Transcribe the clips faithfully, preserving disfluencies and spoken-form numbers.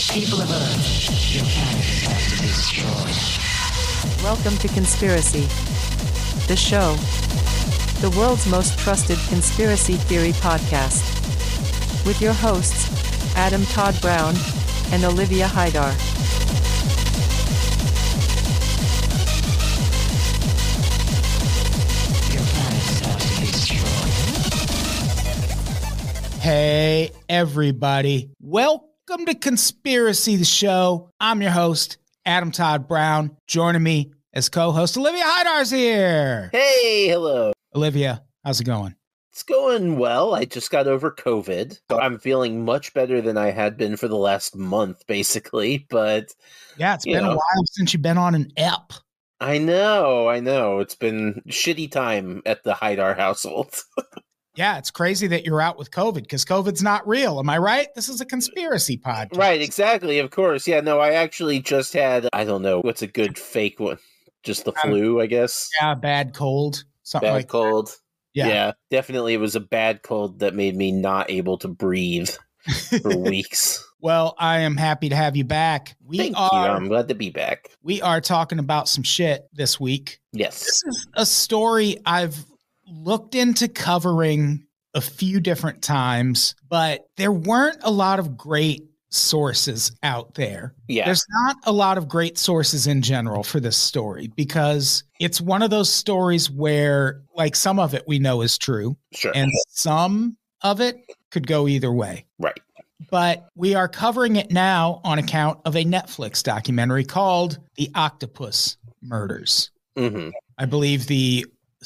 People of Earth, your planet is about to be destroyed. Welcome to Conspiracy, the show, the world's most trusted conspiracy theory podcast, with your hosts, Adam Todd Brown and Olivia Haidar. Your planet is about to be destroyed. Hey, everybody. Welcome to Conspiracy, the show. I'm your host, Adam Todd Brown. Joining me as co-host, Olivia Haidar's here. Hey, hello. Olivia, how's it going? It's going well. I just got over COVID. So I'm feeling much better than I had been for the last month, basically. But Yeah, it's You been a know. while since you've been on an ep. I know, I know. It's been shitty time at the Haidar household. Yeah, it's crazy that you're out with COVID because COVID's not real. Am I right? This is a conspiracy podcast. Right, exactly. Of course. Yeah, no, I actually just had, I don't know, what's a good fake one? Just the Um, flu, I guess. Yeah, bad cold. Something Bad like cold. Yeah. Yeah, definitely. It was a bad cold that made me not able to breathe for weeks. Well, I am happy to have you back. We Thank you. are I'm glad to be back. we are talking about some shit this week. Yes. This is a story I've looked into covering a few different times, but there weren't a lot of great sources out there. Yeah. There's not a lot of great sources in general for this story because it's one of those stories where, like, some of it we know is true Sure. and some of it could go either way. Right. But we are covering it now on account of a Netflix documentary called The Octopus Murders. Mm-hmm. I believe the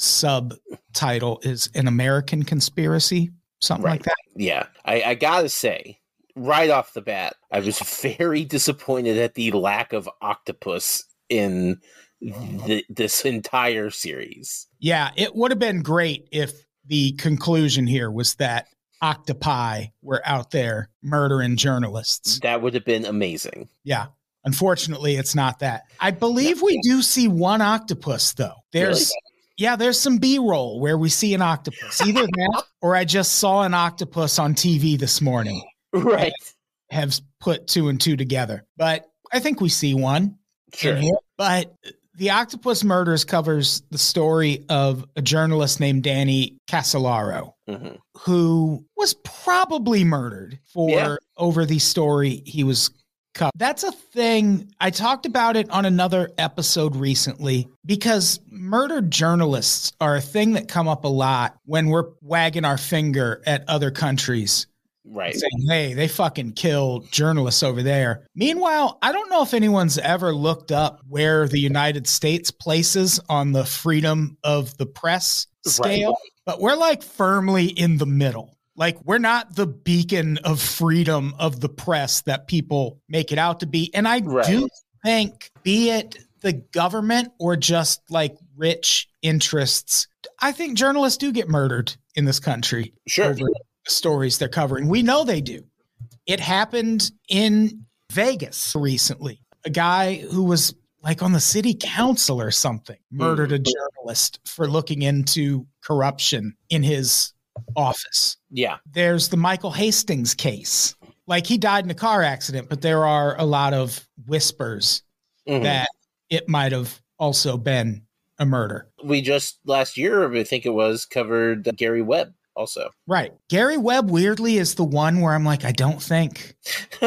subtitle is An American Conspiracy, something like that. Yeah, I, I gotta say, right off the bat, I was very disappointed at the lack of octopus in the, this entire series. Yeah, it would have been great if the conclusion here was that octopi were out there murdering journalists. That would have been amazing. Yeah. Unfortunately, it's not that. I believe we do see one octopus, though. There's, yeah, there's some B-roll where we see an octopus. Either that or I just saw an octopus on T V this morning. Right. Have put two and two together. But I think we see one Sure. in here. But The Octopus Murders covers the story of a journalist named Danny Casolaro, Mm-hmm. who was probably murdered for Yeah. over the story he was covered. That's a thing. I talked about it on another episode recently because murdered journalists are a thing that come up a lot when we're wagging our finger at other countries Right. saying, hey, they fucking killed journalists over there. Meanwhile, I don't know if anyone's ever looked up where the United States places on the freedom of the press scale, Right. but we're like firmly in the middle. Like we're not the beacon of freedom of the press that people make it out to be. And I Right. do think, be it the government or just like rich interests, I think journalists do get murdered in this country Sure. over the stories they're covering. We know they do. It happened in Vegas recently. A guy who was like on the city council or something murdered a journalist for looking into corruption in his office. Yeah. There's the Michael Hastings case. Like he died in a car accident, but there are a lot of whispers Mhm. that it might have also been a murder. We just last year, I think it was, covered Gary Webb also. Right. Gary Webb, weirdly, is the one where I'm like, I don't think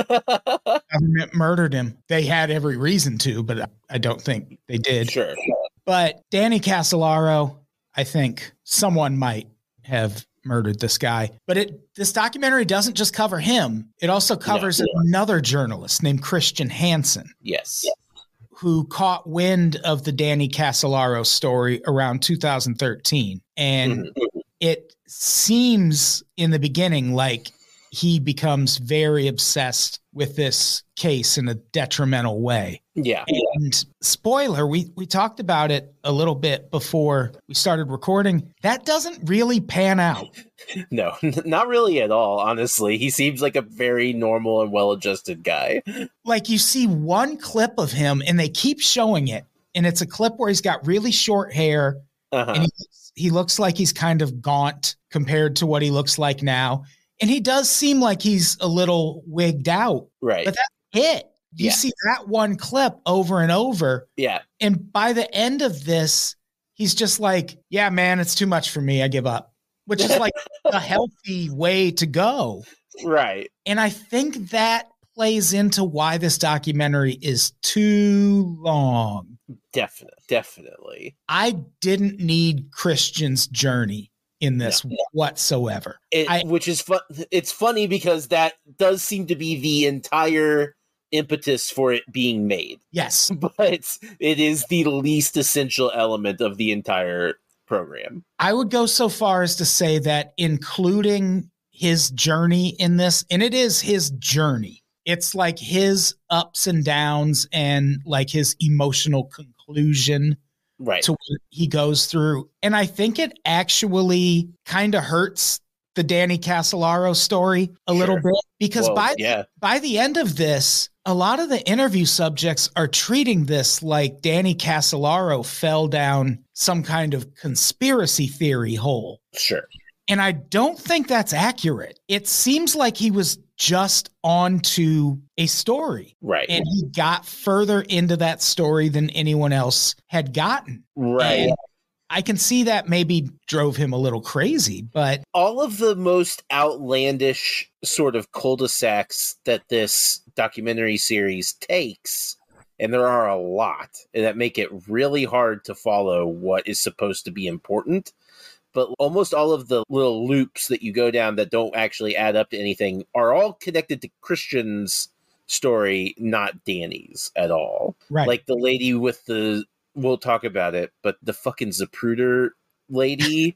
government murdered him. They had every reason to, but I don't think they did. Sure. But Danny Casolaro, I think someone might have murdered this guy. But it this documentary doesn't just cover him. It also covers No. another journalist named Christian Hansen, Yes. who caught wind of the Danny Casolaro story around two thousand thirteen. And Mhm. it seems in the beginning like he becomes very obsessed with this case in a detrimental way. Yeah. And spoiler, we, we talked about it a little bit before we started recording. That doesn't really pan out. No, not really at all, honestly. He seems like a very normal and well-adjusted guy. Like you see one clip of him and they keep showing it. And it's a clip where he's got really short hair Uh-huh. and he, he looks like he's kind of gaunt compared to what he looks like now. And he does seem like he's a little wigged out, Right. but that's it. You Yeah. see that one clip over and over. Yeah. And by the end of this, he's just like, yeah, man, it's too much for me. I give up, which is like a healthy way to go. Right. And I think that plays into why this documentary is too long. Definitely. Definitely. I didn't need Christian's journey in this No. whatsoever. It, I- which is fun. It's funny because that does seem to be the entire impetus for it being made, Yes. but it is the least essential element of the entire program. I would go so far as to say that including his journey in this, and it is his journey, it's like his ups and downs and like his emotional conclusion Right. to what he goes through. And I think it actually kind of hurts the Danny Casolaro story a little Sure. bit because Well, by, yeah. by the end of this, a lot of the interview subjects are treating this like Danny Casolaro fell down some kind of conspiracy theory hole. Sure. And I don't think that's accurate. It seems like he was just onto a story. Right. And he got further into that story than anyone else had gotten. Right. And I can see that maybe drove him a little crazy, but All of the most outlandish sort of cul-de-sacs that this documentary series takes, and there are a lot, and that make it really hard to follow what is supposed to be important. But almost all of the little loops that you go down that don't actually add up to anything are all connected to Christian's story, not Danny's at all. right. Like the lady with the, we'll talk about it, but the fucking Zapruder lady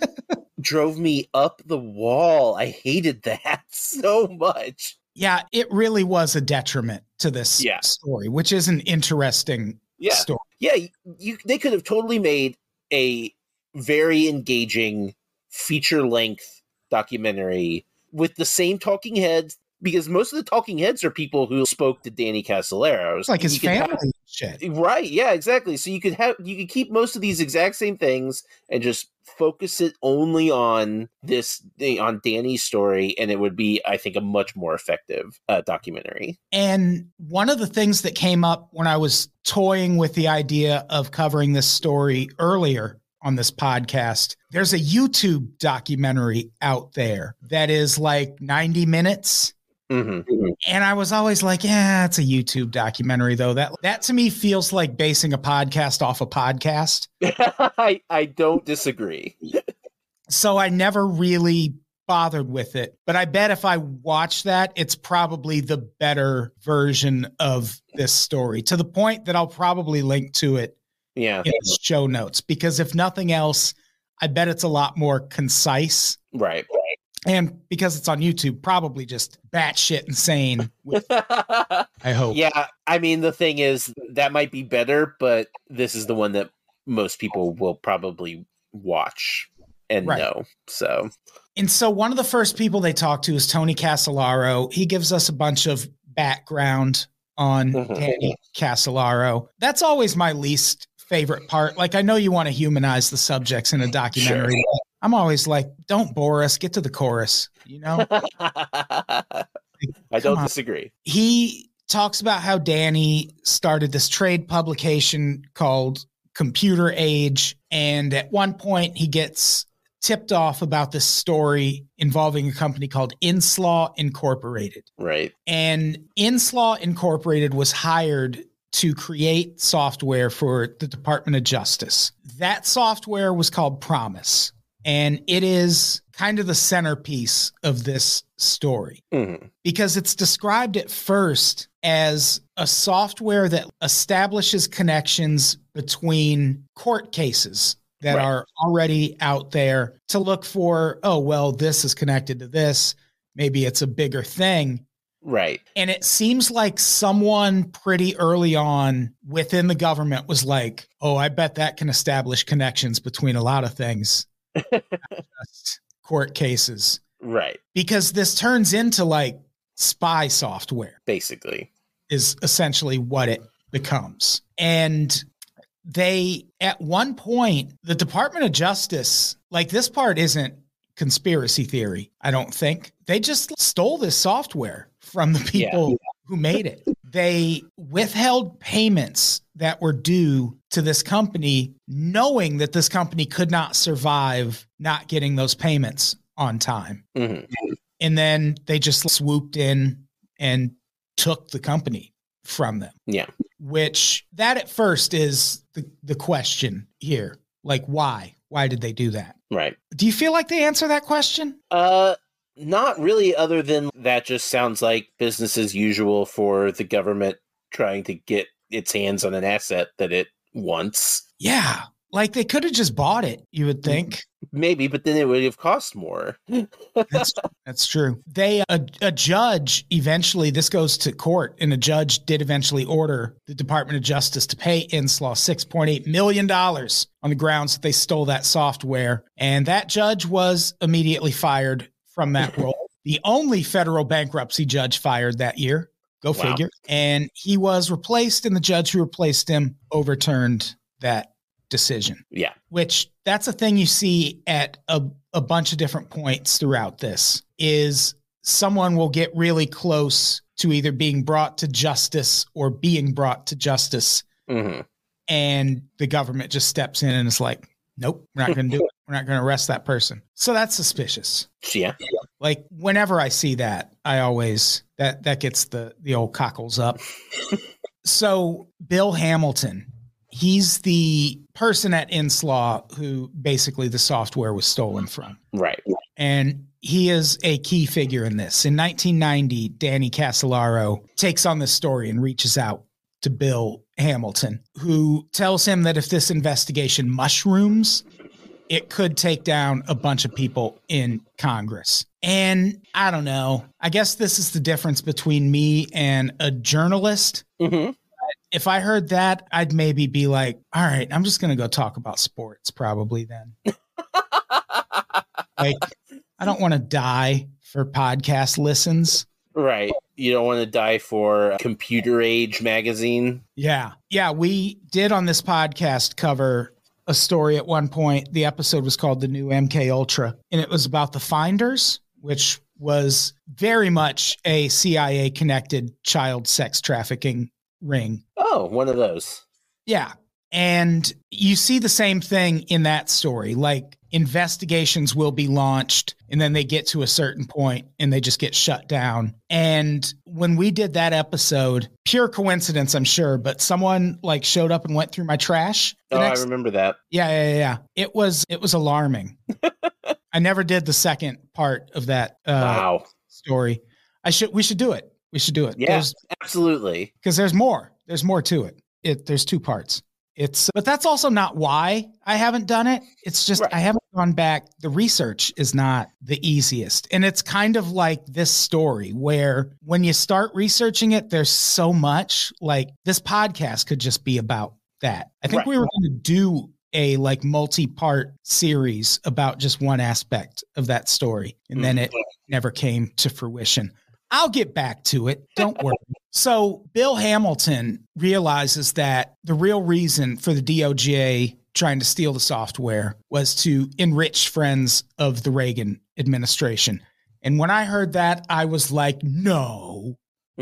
drove me up the wall. I hated that so much. Yeah, it really was a detriment to this Yeah. story, which is an interesting Yeah. story. Yeah, you they could have totally made a very engaging feature-length documentary with the same talking heads, because most of the talking heads are people who spoke to Danny Casolaro. It's like his You could have- family and shit. Right, yeah, exactly. So you could have you could keep most of these exact same things and just focus it only on this on Danny's story, and it would be, I think, a much more effective uh, documentary. And one of the things that came up when I was toying with the idea of covering this story earlier on this podcast, there's a YouTube documentary out there that is like ninety minutes. Mm-hmm. And I was always like, yeah, it's a YouTube documentary, though. That that to me feels like basing a podcast off a podcast. I I don't disagree. So I never really bothered with it. But I bet if I watch that, it's probably the better version of this story, to the point that I'll probably link to it Yeah, in the show notes, because if nothing else, I bet it's a lot more concise. right. And because it's on YouTube, probably just batshit insane. With, I hope. Yeah, I mean, the thing is, that might be better, but this is the one that most people will probably watch and Right. know. So, And so one of the first people they talk to is Tony Casolaro. He gives us a bunch of background on Mhm. Danny Casolaro. That's always my least favorite part. Like, I know you want to humanize the subjects in a documentary. Sure. But I'm always like, don't bore us. Get to the chorus. You know, I Come don't on. disagree. He talks about how Danny started this trade publication called Computer Age. And at one point, he gets tipped off about this story involving a company called Inslaw Incorporated. Right. And Inslaw Incorporated was hired to create software for the Department of Justice. That software was called Promise, and it is kind of the centerpiece of this story Mhm. because it's described at first as a software that establishes connections between court cases that Right. are already out there to look for, oh, well, this is connected to this. Maybe it's a bigger thing. Right. And it seems like someone pretty early on within the government was like, oh, I bet that can establish connections between a lot of things, not just court cases. Right. Because this turns into like spy software, Basically. is essentially what it becomes. And they, at one point, the Department of Justice, like, this part isn't conspiracy theory, I don't think. They just stole this software from the people Yeah. who made it. They withheld payments that were due to this company, knowing that this company could not survive not getting those payments on time. Mm-hmm. And then they just swooped in and took the company from them. Yeah. Which that at first is the, the question here. Like, why? Why did they do that? Right. Do you feel like they answer that question? Uh, not really, other than that just sounds like business as usual for the government trying to get its hands on an asset that it wants. Yeah. Like they could have just bought it, you would think. Maybe, but then it would have cost more. That's, that's true. They, a, a judge eventually, this goes to court, and a judge did eventually order the Department of Justice to pay Inslaw six point eight million dollars on the grounds that they stole that software. And that judge was immediately fired from that role. The only federal bankruptcy judge fired that year. Go Wow. figure. And he was replaced, and the judge who replaced him overturned that decision. Yeah. Which that's a thing you see at a, a bunch of different points throughout this, is someone will get really close to either being brought to justice or being brought to justice. Mm-hmm. And the government just steps in and is like, nope, we're not going to do it. We're not going to arrest that person. So that's suspicious. Yeah. Like whenever I see that, I always, that, that gets the, the old cockles up. So Bill Hamilton, he's the person at Inslaw who basically the software was stolen from. Right. And he is a key figure in this. In nineteen ninety, Danny Casolaro takes on this story and reaches out to Bill Hamilton, who tells him that if this investigation mushrooms, it could take down a bunch of people in Congress. And I don't know. I guess this is the difference between me and a journalist. Mm-hmm. If I heard that, I'd maybe be like, all right, I'm just going to go talk about sports probably then. Like, I don't want to die for podcast listens. Right. You don't want to die for Computer Age magazine. Yeah. Yeah. We did on this podcast cover a story at one point. The episode was called The New M K Ultra, and it was about the Finders, which was very much a C I A connected child sex trafficking ring. Oh, one of those. Yeah. And you see the same thing in that story. Like investigations will be launched and then they get to a certain point and they just get shut down. And when we did that episode, pure coincidence, I'm sure, but someone like showed up and went through my trash. Oh, next- I remember that. Yeah, yeah, yeah. It was, it was alarming. I never did the second part of that uh, wow. story. I should, we should do it. We should do it. Yeah, there's, absolutely. Because there's more. There's more to it. It there's two parts. It's but that's also not why I haven't done it. It's just right. I haven't gone back. The research is not the easiest. And it's kind of like this story where when you start researching it, there's so much. Like this podcast could just be about that. I think right. we were going to do a like multi-part series about just one aspect of that story. And mm-hmm. then it never came to fruition. I'll get back to it. Don't worry. So Bill Hamilton realizes that the real reason for the D O J trying to steal the software was to enrich friends of the Reagan administration. And when I heard that, I was like, no,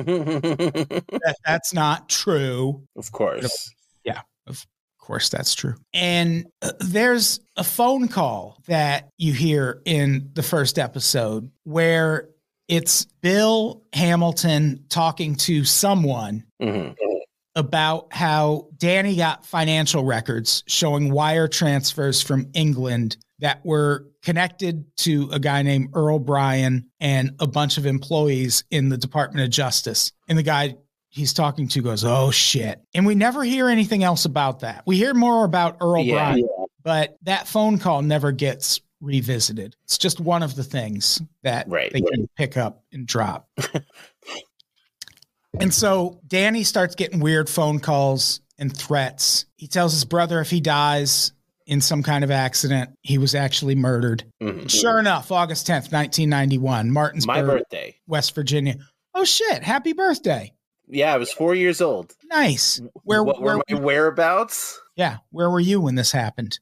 that, that's not true. Of course. Yeah, of course that's true. And uh, there's a phone call that you hear in the first episode where it's Bill Hamilton talking to someone mm-hmm. about how Danny got financial records showing wire transfers from England that were connected to a guy named Earl Bryan and a bunch of employees in the Department of Justice. And the guy he's talking to goes, oh, shit. And we never hear anything else about that. We hear more about Earl yeah, Bryan, yeah. but that phone call never gets revisited. It's just one of the things that right, they right. can pick up and drop. And so Danny starts getting weird phone calls and threats. He tells his brother if he dies in some kind of accident, he was actually murdered. Mm-hmm. Sure enough, August tenth, nineteen ninety-one, Martinsburg, my birthday, West Virginia. Oh shit, happy birthday. Yeah, I was four years old. Nice. Where, what where were my whereabouts? Yeah, where were you when this happened?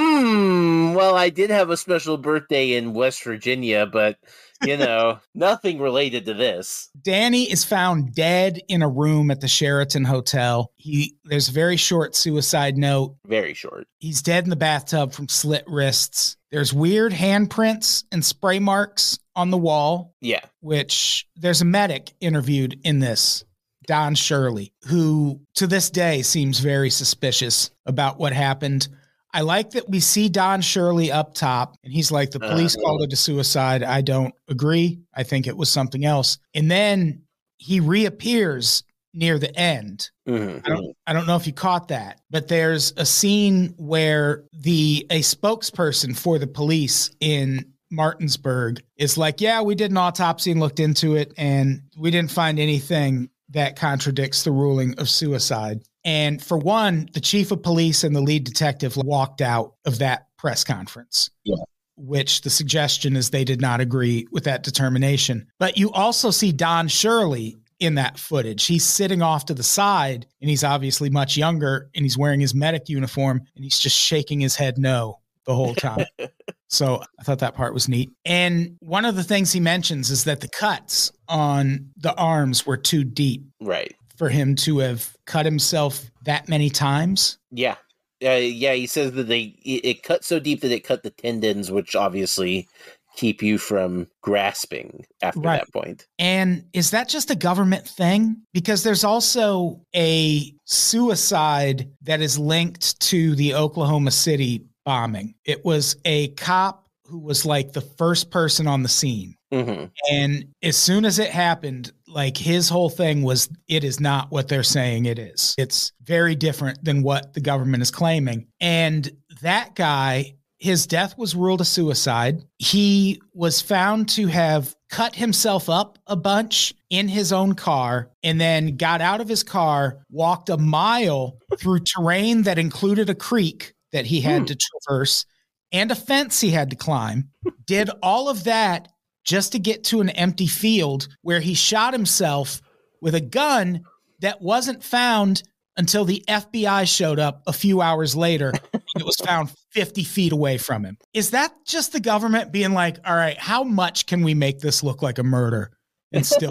Hmm. Well, I did have a special birthday in West Virginia, but, you know, nothing related to this. Danny is found dead in a room at the Sheraton Hotel. He There's a very short suicide note. Very short. He's dead in the bathtub from slit wrists. There's weird handprints and spray marks on the wall. Yeah. Which there's a medic interviewed in this, Don Shirley, who to this day seems very suspicious about what happened. I like that we see Don Shirley up top, and he's like, the police uh, called it a suicide. I don't agree. I think it was something else. And then he reappears near the end. Mm-hmm. I don't, I don't know if you caught that, but there's a scene where the a spokesperson for the police in Martinsburg is like, yeah, we did an autopsy and looked into it, and we didn't find anything that contradicts the ruling of suicide. And for one, the chief of police and the lead detective walked out of that press conference, yeah. which the suggestion is they did not agree with that determination. But you also see Don Shirley in that footage. He's sitting off to the side, and he's obviously much younger, and he's wearing his medic uniform, and he's just shaking his head no the whole time. So I thought that part was neat. And one of the things he mentions is that the cuts on the arms were too deep. Right. For him to have cut himself that many times. Yeah. Uh, yeah, he says that they it, it cut so deep that it cut the tendons, which obviously keep you from grasping after right. that point. And is that just a government thing? Because there's also a suicide that is linked to the Oklahoma City bombing. It was a cop who was like the first person on the scene. Mm-hmm. And as soon as it happened, like his whole thing was, it is not what they're saying it is. It's very different than what the government is claiming. And that guy, his death was ruled a suicide. He was found to have cut himself up a bunch in his own car and then got out of his car, walked a mile through terrain that included a creek that he had hmm. to traverse and a fence he had to climb, did all of that just to get to an empty field where he shot himself with a gun that wasn't found until the F B I showed up a few hours later. It was found fifty feet away from him. Is that just the government being like, all right, how much can we make this look like a murder and still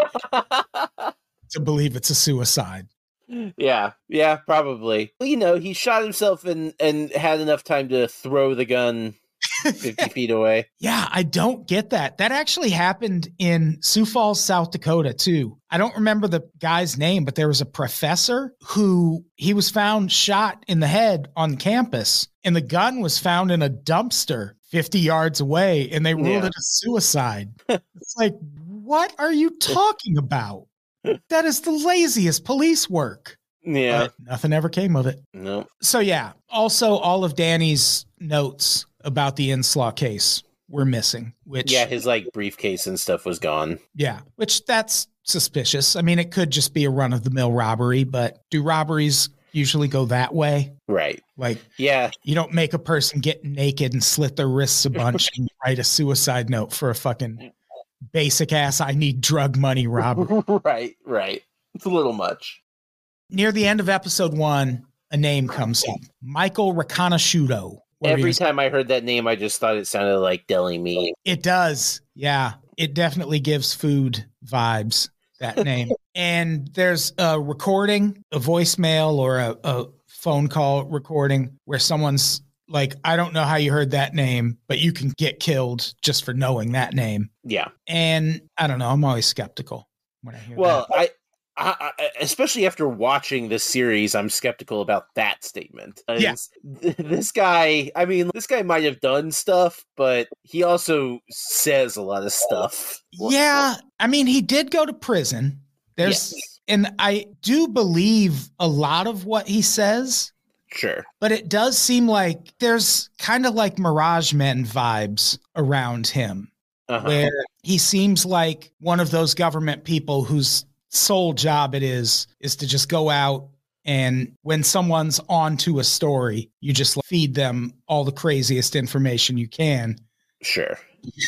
to believe it's a suicide? Yeah, yeah, probably. Well, you know, he shot himself and, and had enough time to throw the gun fifty feet away. Yeah, I don't get that. That actually happened in Sioux Falls, South Dakota, too. I don't remember the guy's name, but there was a professor who he was found shot in the head on campus, and the gun was found in a dumpster fifty yards away, and they ruled yeah. it a suicide. It's like, what are you talking about? That is the laziest police work. Yeah. But nothing ever came of it. No. So, yeah. Also, all of Danny's notes about the Inslaw case were missing, which... Yeah, his, like, briefcase and stuff was gone. Yeah, which that's suspicious. I mean, it could just be a run-of-the-mill robbery, but do robberies usually go that way? Right. Like, yeah, you don't make a person get naked and slit their wrists a bunch and write a suicide note for a fucking... basic ass, I need drug money robbery. Right, right. It's a little much. Near the end of episode one, a name comes up. Michael Riconosciuto. Every time I heard that name, I just thought it sounded like deli meat. It does. Yeah. It definitely gives food vibes, that name. And there's a recording, a voicemail or a, a phone call recording where someone's like, I don't know how you heard that name, but you can get killed just for knowing that name. Yeah. And I don't know. I'm always skeptical when I hear well, that. Well, I, I, I, especially after watching this series, I'm skeptical about that statement. Yeah. This guy, I mean, this guy might have done stuff, but he also says a lot of stuff. Yeah. I mean, he did go to prison. There's, yes. And I do believe a lot of what he says. Sure. But it does seem like there's kind of like Mirage Men vibes around him, uh-huh. where he seems like one of those government people whose sole job it is, is to just go out and when someone's onto a story, you just feed them all the craziest information you can. Sure.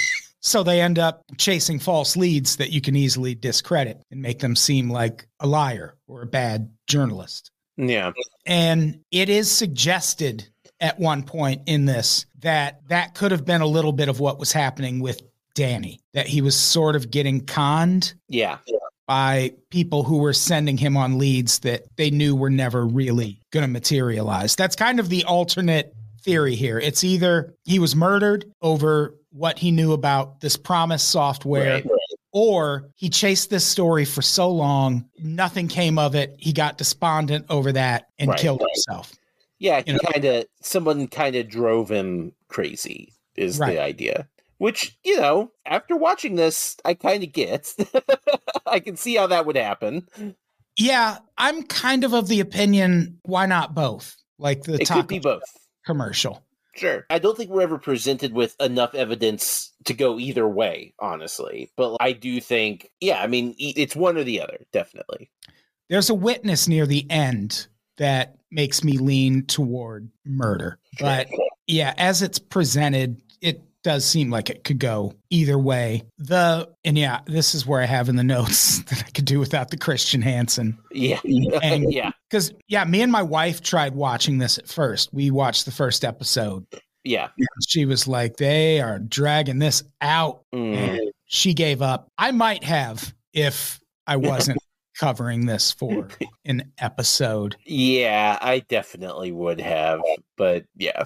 So they end up chasing false leads that you can easily discredit and make them seem like a liar or a bad journalist. Yeah. And it is suggested at one point in this that that could have been a little bit of what was happening with Danny, that he was sort of getting conned Yeah. by people who were sending him on leads that they knew were never really going to materialize. That's kind of the alternate theory here. It's either he was murdered over what he knew about this Promise software, Right. or he chased this story for so long, nothing came of it. He got despondent over that and Right. killed himself. Yeah, You he know? kind of, someone kind of drove him crazy, is Right. the idea. Which, you know, after watching this, I kind of get. I can see how that would happen. Yeah, I'm kind of of the opinion, why not both? Like the It Taco could be both. commercial. Sure. I don't think we're ever presented with enough evidence to go either way, honestly. But I do think, yeah, I mean, e- it's one or the other, definitely. There's a witness near the end that makes me lean toward murder. Sure. But yeah, as it's presented, it does seem like it could go either way. The and yeah, this is where I have in the notes that I could do without the Christian Hansen. Yeah. And- yeah. Because yeah, me and my wife tried watching this at first. We watched the first episode. Yeah. She was like, they are dragging this out. Mm. And she gave up. I might have if I wasn't covering this for an episode. Yeah, I definitely would have. But yeah.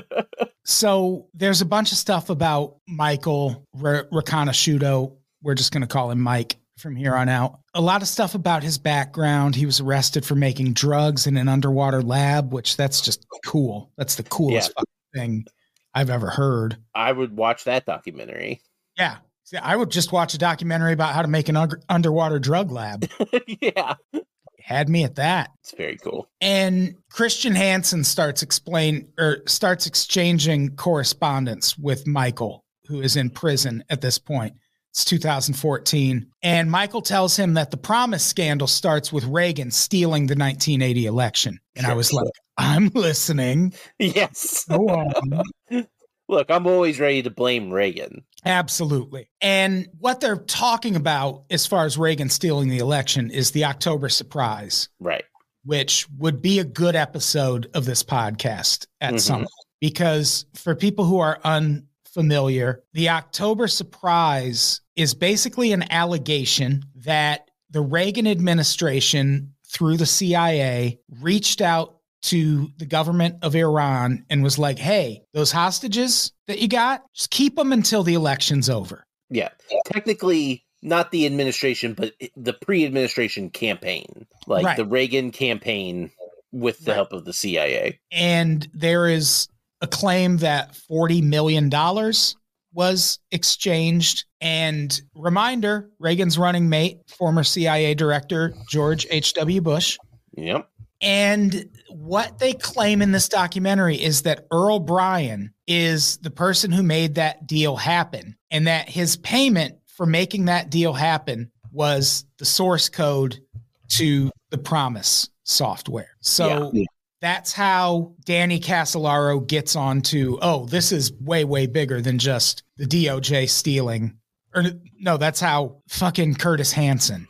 So there's a bunch of stuff about Michael R- Riconosciuto. We're just going to call him Mike from here on out. A lot of stuff about his background. He was arrested for making drugs in an underwater lab, which that's just cool. That's the coolest Yeah. fucking thing I've ever heard. I would watch that documentary. Yeah. See, I would just watch a documentary about how to make an un- underwater drug lab. Yeah. Had me at that. It's very cool. And Christian Hansen starts explain or starts exchanging correspondence with Michael, who is in prison at this point. It's two thousand fourteen. And Michael tells him that the Promise scandal starts with Reagan stealing the nineteen eighty election. And I Sure. was like, I'm listening. Yes. Go on. Look, I'm always ready to blame Reagan. Absolutely. And what they're talking about as far as Reagan stealing the election is the October surprise, Right. which would be a good episode of this podcast at Mhm. some point. Because for people who are unfamiliar, the October surprise is basically an allegation that the Reagan administration, through the C I A, reached out to the government of Iran and was like, hey, those hostages that you got, just keep them until the election's over. Yeah. Technically, not the administration, but the pre-administration campaign. Like Right. the Reagan campaign with the Right. help of the C I A. And there is a claim that forty million dollars was exchanged. And reminder, Reagan's running mate, former C I A director, George H W. Bush. Yep. And what they claim in this documentary is that Earl Bryan is the person who made that deal happen, and that his payment for making that deal happen was the source code to the Promise software. So Yeah. that's how Danny Casolaro gets onto, oh, this is way, way bigger than just the D O J stealing. Or no, that's how fucking Curtis Hanson,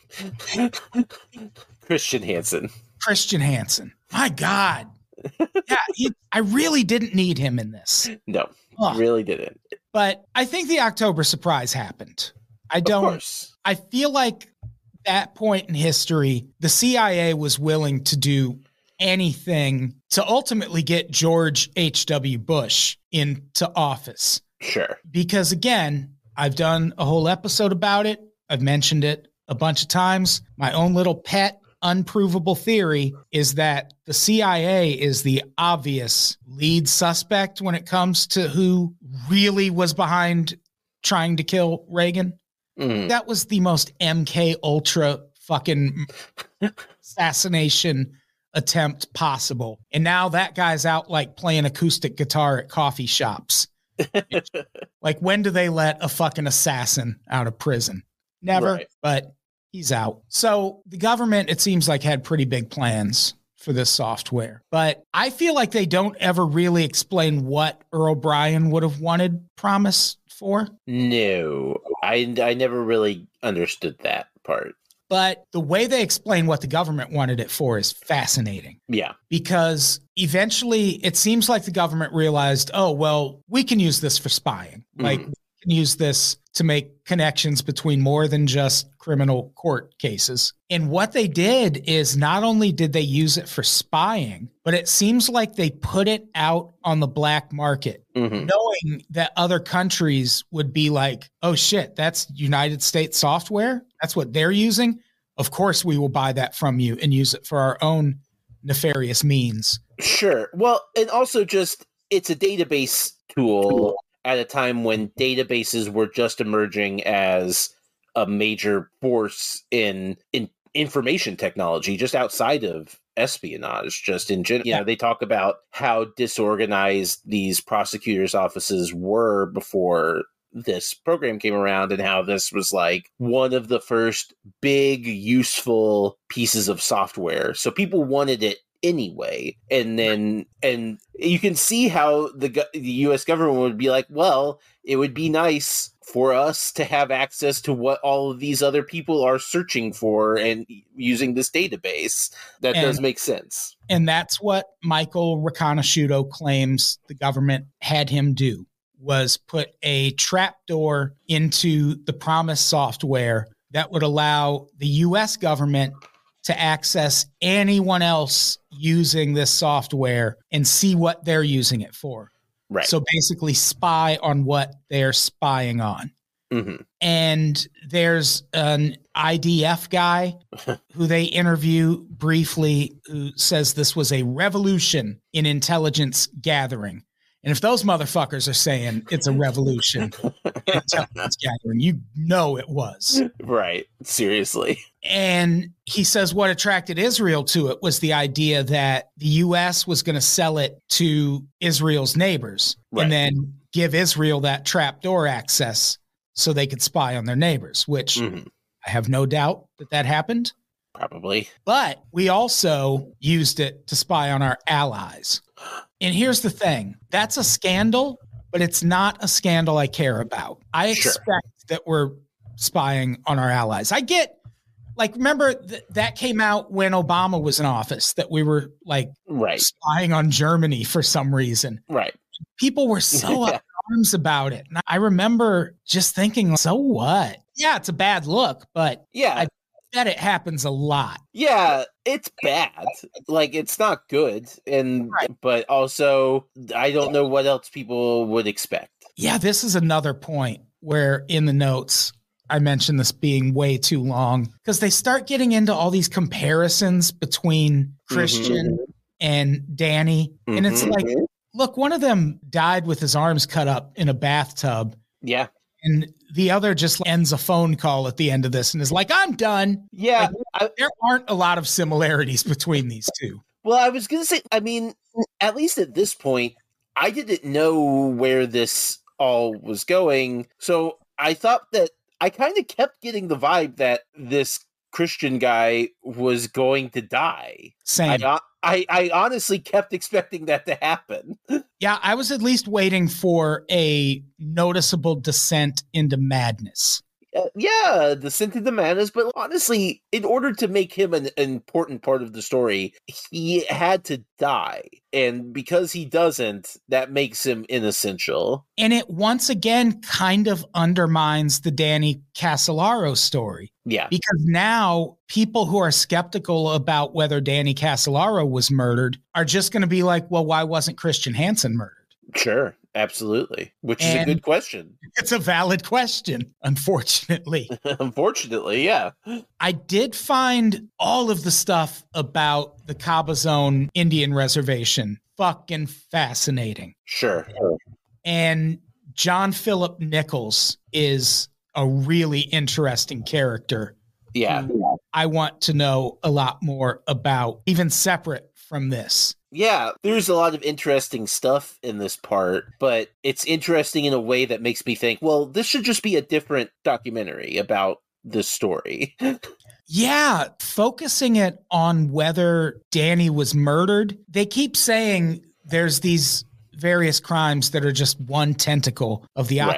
Christian Hansen. Christian Hansen. My God. Yeah, he, I really didn't need him in this. No, Ugh. really didn't. But I think the October surprise happened. I Of don't, course. I feel like that point in history, the C I A was willing to do anything to ultimately get George H W. Bush into office. Sure. Because again, I've done a whole episode about it. I've mentioned it a bunch of times. My own little pet unprovable theory is that the C I A is the obvious lead suspect when it comes to who really was behind trying to kill Reagan. Mm. That was the most M K Ultra fucking assassination attempt possible. And now that guy's out like playing acoustic guitar at coffee shops. Like, when do they let a fucking assassin out of prison? Never, Right. but he's out. So the government, it seems like, had pretty big plans for this software. But I feel like they don't ever really explain what Earl Bryan would have wanted Promise for. No, I, I never really understood that part. But the way they explain what the government wanted it for is fascinating. Yeah. Because eventually it seems like the government realized, oh, well, we can use this for spying. Mm-hmm. Like, we can use this to make connections between more than just criminal court cases. And what they did is not only did they use it for spying, but it seems like they put it out on the black market, mm-hmm. knowing that other countries would be like, oh shit, that's United States software. That's what they're using. Of course, we will buy that from you and use it for our own nefarious means. Sure. Well, and also just it's a database tool at a time when databases were just emerging as a major force in in information technology, just outside of espionage. Just in general, you know, they talk about how disorganized these prosecutors' offices were before this program came around, and how this was like one of the first big useful pieces of software. So people wanted it anyway. And then, and you can see how the, the U S government would be like, well, it would be nice for us to have access to what all of these other people are searching for and using this database. That and, does make sense. And that's what Michael Riconosciuto claims the government had him do, was put a trapdoor into the PROMIS software that would allow the U S government to access anyone else using this software and see what they're using it for. Right. So basically spy on what they're spying on. Mm-hmm. And there's an I D F guy who they interview briefly who says this was a revolution in intelligence gathering. And if those motherfuckers are saying it's a revolution in intelligence gathering, you know it was. Right. Seriously. And he says what attracted Israel to it was the idea that the U S was going to sell it to Israel's neighbors, right, and then give Israel that trapdoor access so they could spy on their neighbors, which mm-hmm. I have no doubt that that happened. Probably. But we also used it to spy on our allies. And here's the thing. That's a scandal, but it's not a scandal I care about. I expect sure. that we're spying on our allies. I get, like, remember th- that came out when Obama was in office, that we were, like, right. spying on Germany for some reason. Right. People were so up in arms about it. And I remember just thinking, so what? Yeah, it's a bad look, but yeah, I bet it happens a lot. Yeah, it's bad. Like, it's not good. And right. But also, I don't know what else people would expect. Yeah, this is another point where in the notes, I mentioned this being way too long, because they start getting into all these comparisons between Christian mm-hmm. and Danny. Mm-hmm. And it's like, look, one of them died with his arms cut up in a bathtub. Yeah. And the other just ends a phone call at the end of this and is like, I'm done. Yeah. Like, I, there aren't a lot of similarities between these two. Well, I was going to say, I mean, at least at this point, I didn't know where this all was going. So I thought that I kind of kept getting the vibe that this Christian guy was going to die. Same. I, I, I honestly kept expecting that to happen. Yeah, I was at least waiting for a noticeable descent into madness. Uh, yeah, descent into madness. But honestly, in order to make him an, an important part of the story, he had to die. And because he doesn't, that makes him inessential. And it once again kind of undermines the Danny Casolaro story. Yeah. Because now people who are skeptical about whether Danny Casolaro was murdered are just going to be like, well, why wasn't Christian Hansen murdered? Sure, absolutely. Which and is a good question. It's a valid question, unfortunately. Unfortunately, yeah. I did find all of the stuff about the Cabazon Indian Reservation fucking fascinating. Sure. And John Philip Nichols is a really interesting character. Yeah. I want to know a lot more about, even separate from this. Yeah, there's a lot of interesting stuff in this part, but it's interesting in a way that makes me think, well, this should just be a different documentary about this story. Yeah, focusing it on whether Danny was murdered. They keep saying there's these various crimes that are just one tentacle of the octopus. Right.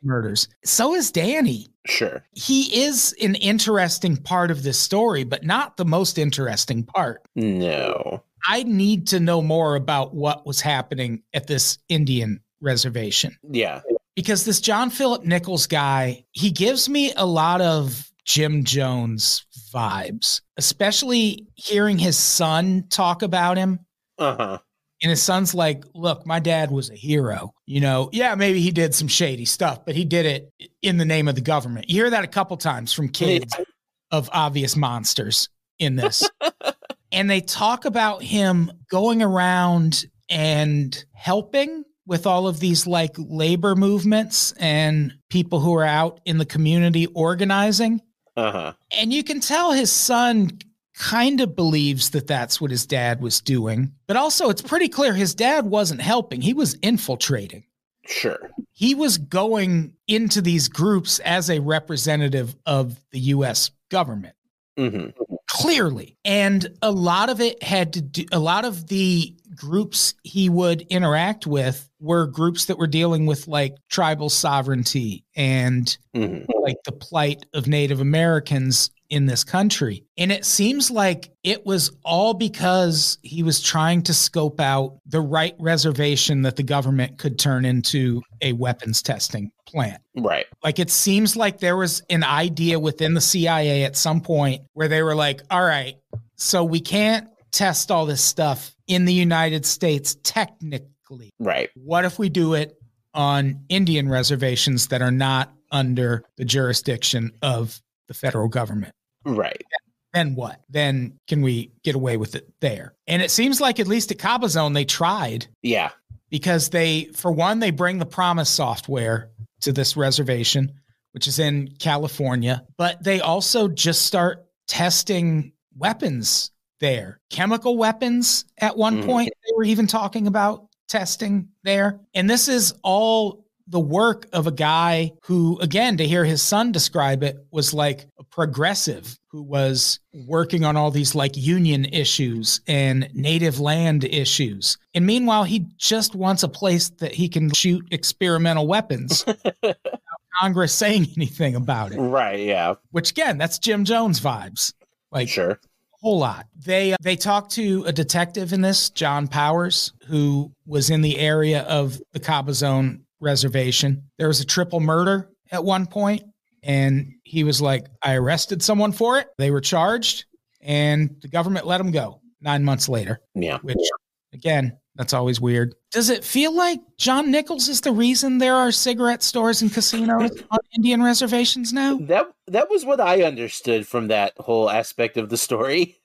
murders. So is Danny. Sure. He is an interesting part of this story, but not the most interesting part. No. I need to know more about what was happening at this Indian reservation. Yeah. Because this John Philip Nichols guy, he gives me a lot of Jim Jones vibes, especially hearing his son talk about him. Uh-huh. And his son's like, look, my dad was a hero. You know, yeah, maybe he did some shady stuff, but he did it in the name of the government. You hear that a couple times from kids of obvious monsters in this. And they talk about him going around and helping with all of these like labor movements and people who are out in the community organizing. Uh-huh. And you can tell his son kind of believes that that's what his dad was doing. But also it's pretty clear his dad wasn't helping. He was infiltrating. Sure. He was going into these groups as a representative of the U S government. Mm-hmm. Clearly. And a lot of it had to do, a lot of the groups he would interact with were groups that were dealing with like tribal sovereignty and Mm-hmm. like the plight of Native Americans in this country. And it seems like it was all because he was trying to scope out the right reservation that the government could turn into a weapons testing plant. Right. Like it seems like there was an idea within the C I A at some point where they were like, all right, so we can't test all this stuff in the United States technically. Right. What if we do it on Indian reservations that are not under the jurisdiction of the federal government? Right. Then what? Then can we get away with it there? And it seems like at least at Cabazon, they tried. Yeah. Because they, for one, they bring the Promise software to this reservation, which is in California, but they also just start testing weapons there. Chemical weapons at one mm. point, they were even talking about testing there. And this is all the work of a guy who, again, to hear his son describe it, was like a progressive who was working on all these like union issues and native land issues. And meanwhile, he just wants a place that he can shoot experimental weapons without Congress saying anything about it. Right, yeah. Which, again, that's Jim Jones vibes. Like, sure. A whole lot. They uh, they talked to a detective in this, John Powers, who was in the area of the Cabazon reservation. There was a triple murder at one point, and he was like, I arrested someone for it. They were charged, and the government let them go nine months later. Yeah. Which, again, that's always weird. Does it feel like John Nichols is the reason there are cigarette stores and casinos on Indian reservations now? That that was what I understood from that whole aspect of the story.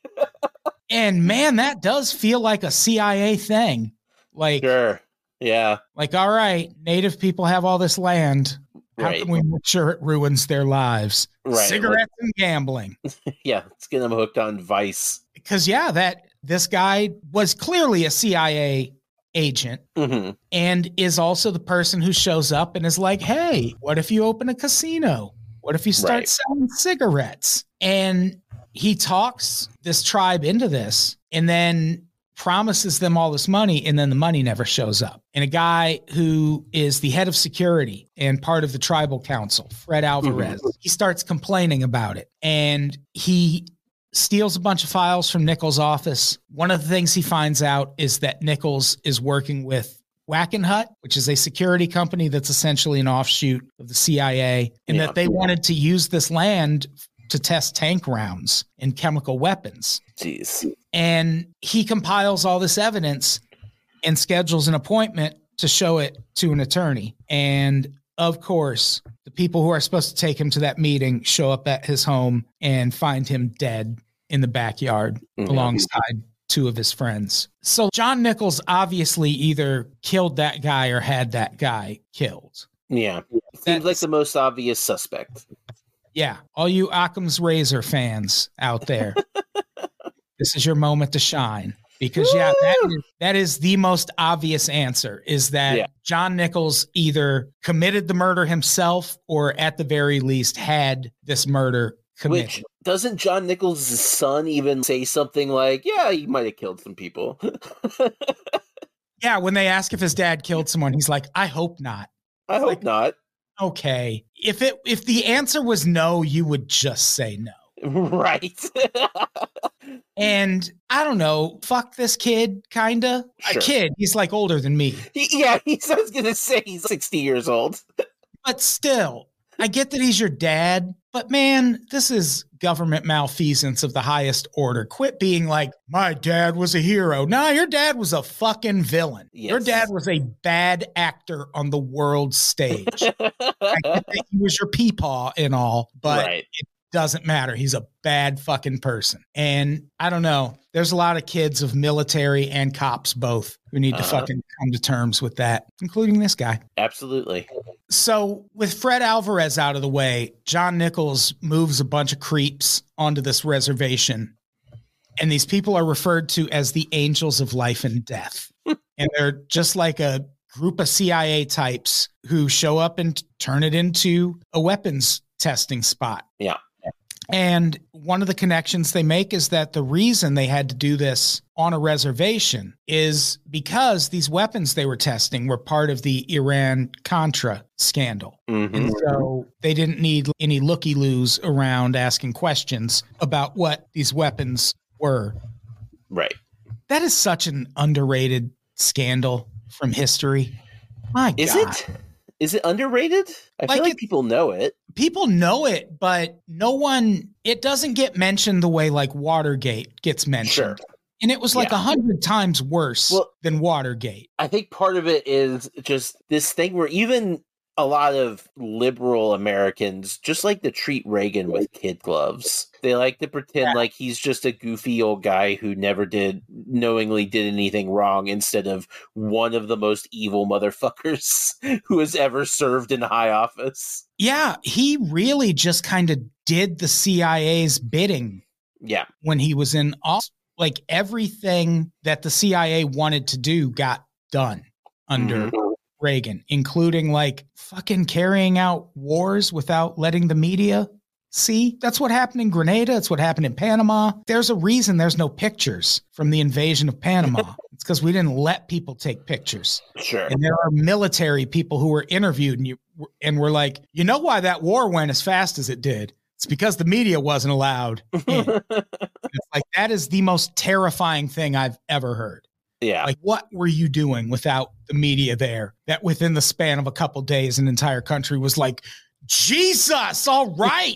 And man, that does feel like a C I A thing. Like, sure. Yeah. Like, all right, Native people have all this land. How right. can we make sure it ruins their lives? Right. Cigarettes and gambling. Yeah, let's get them hooked on Vice. Because, yeah, that this guy was clearly a C I A agent mm-hmm. and is also the person who shows up and is like, hey, what if you open a casino? What if you start right. selling cigarettes? And he talks this tribe into this and then promises them all this money, and then the money never shows up. And a guy who is the head of security and part of the tribal council, Fred Alvarez, mm-hmm. he starts complaining about it. And he steals a bunch of files from Nichols' office. One of the things he finds out is that Nichols is working with Wackenhut, which is a security company that's essentially an offshoot of the C I A, and yeah. that they wanted to use this land to test tank rounds and chemical weapons. Jeez. And he compiles all this evidence and schedules an appointment to show it to an attorney. And of course, the people who are supposed to take him to that meeting show up at his home and find him dead in the backyard mm-hmm. alongside two of his friends. So John Nichols obviously either killed that guy or had that guy killed. Yeah. Seems That's, like the most obvious suspect. Yeah. All you Occam's Razor fans out there. This is your moment to shine. Because, Woo! yeah, that is, that is the most obvious answer, is that yeah. John Nichols either committed the murder himself or at the very least had this murder committed. Which, doesn't John Nichols' son even say something like, yeah, he might have killed some people? Yeah, when they ask if his dad killed someone, he's like, I hope not. I hope like, not. Okay. If it if the answer was no, you would just say no. Right. And I don't know, fuck this kid, kinda. Sure. A kid, he's like older than me. He, yeah, he's, I was going to say he's sixty years old. But still, I get that he's your dad, but man, this is government malfeasance of the highest order. Quit being like, my dad was a hero. Nah, your dad was a fucking villain. Yes. Your dad was a bad actor on the world stage. I get that he was your peepaw and all, but Right. it doesn't matter. He's a bad fucking person. And I don't know. There's a lot of kids of military and cops both who need to Uh-huh. fucking come to terms with that, including this guy. Absolutely. So with Fred Alvarez out of the way, John Nichols moves a bunch of creeps onto this reservation. And these people are referred to as the Angels of Life and Death. And they're just like a group of C I A types who show up and turn it into a weapons testing spot. Yeah. And one of the connections they make is that the reason they had to do this on a reservation is because these weapons they were testing were part of the Iran-Contra scandal. Mhm. And so they didn't need any looky-loos around asking questions about what these weapons were. Right. That is such an underrated scandal from history. My Is God. it? Is it underrated? I Like feel like it- people know it. People know it, but no one, it doesn't get mentioned the way like Watergate gets mentioned. Sure. And it was like a Yeah. hundred times worse Well- than Watergate. I think part of it is just this thing where even a lot of liberal Americans just like to treat Reagan with kid gloves. They like to pretend Yeah. like he's just a goofy old guy who never did knowingly did anything wrong instead of one of the most evil motherfuckers who has ever served in high office. Yeah, he really just kind of did the C I A's bidding Yeah. when he was in office. Like everything that the C I A wanted to do got done under Mhm. Reagan, including like fucking carrying out wars without letting the media see. That's what happened in Grenada. It's what happened in Panama. There's a reason there's no pictures from the invasion of Panama. It's because we didn't let people take pictures. Sure. And there are military people who were interviewed and you and were like, you know why that war went as fast as it did? It's because the media wasn't allowed in. It's like that is the most terrifying thing I've ever heard. Yeah. Like, what were you doing without the media there? That within the span of a couple days, an entire country was like, Jesus, all right.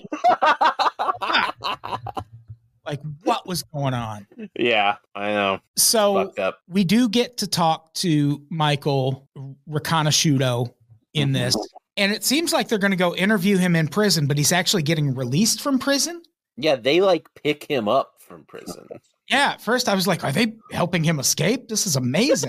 Like, what was going on? Yeah, I know. So Fucked up. we do get to talk to Michael Riconosciuto in Mhm. this. And it seems like they're going to go interview him in prison, but he's actually getting released from prison. Yeah, they like pick him up from prison. Yeah, at first I was like, are they helping him escape? This is amazing.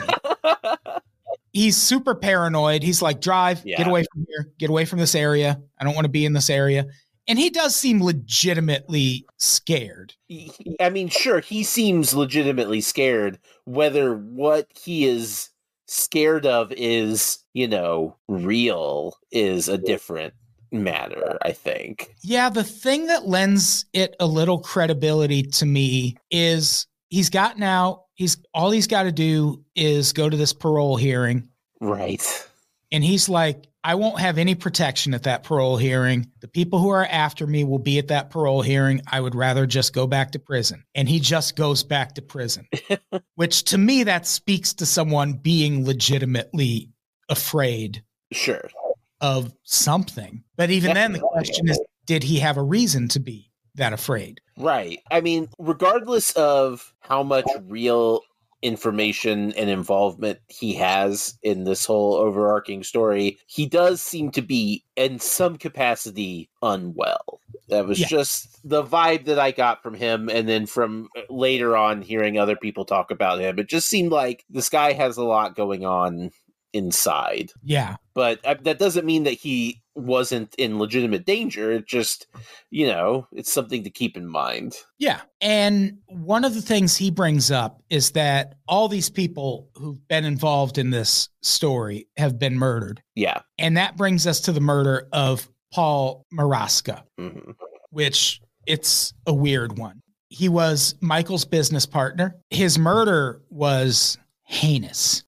He's super paranoid. He's like, drive, Yeah. get away from here, get away from this area. I don't want to be in this area. And he does seem legitimately scared. He- he- I mean, sure, he seems legitimately scared. Whether what he is scared of is, you know, real is a different matter, I think. Yeah, the thing that lends it a little credibility to me is he's gotten out. He's all he's got to do is go to this parole hearing. Right. And he's like, I won't have any protection at that parole hearing. The people who are after me will be at that parole hearing. I would rather just go back to prison. And he just goes back to prison, which to me, that speaks to someone being legitimately afraid Sure. of something. But even then, the question is, did he have a reason to be that afraid? Right. I mean, regardless of how much real information and involvement he has in this whole overarching story, he does seem to be, in some capacity, unwell. That was Yeah. just the vibe that I got from him. And then from later on, hearing other people talk about him, it just seemed like this guy has a lot going on inside. Yeah. But uh, that doesn't mean that he wasn't in legitimate danger. It just, you know, it's something to keep in mind. Yeah. And one of the things he brings up is that all these people who've been involved in this story have been murdered. Yeah. And that brings us to the murder of Paul Maraska, hmm which it's a weird one. He was Michael's business partner. His murder was heinous.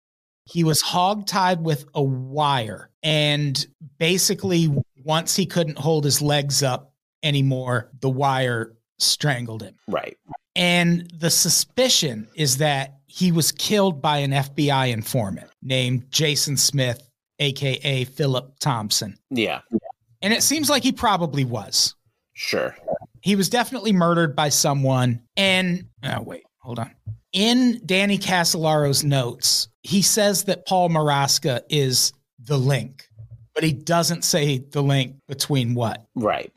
He was hogtied with a wire. And basically, once he couldn't hold his legs up anymore, the wire strangled him. Right. And the suspicion is that he was killed by an F B I informant named Jason Smith, a k a. Philip Thompson. Yeah. And it seems like he probably was. Sure. He was definitely murdered by someone. And, oh, wait, hold on. In Danny Casolaro's notes, he says that Paul Maraska is the link, but he doesn't say the link between what. Right.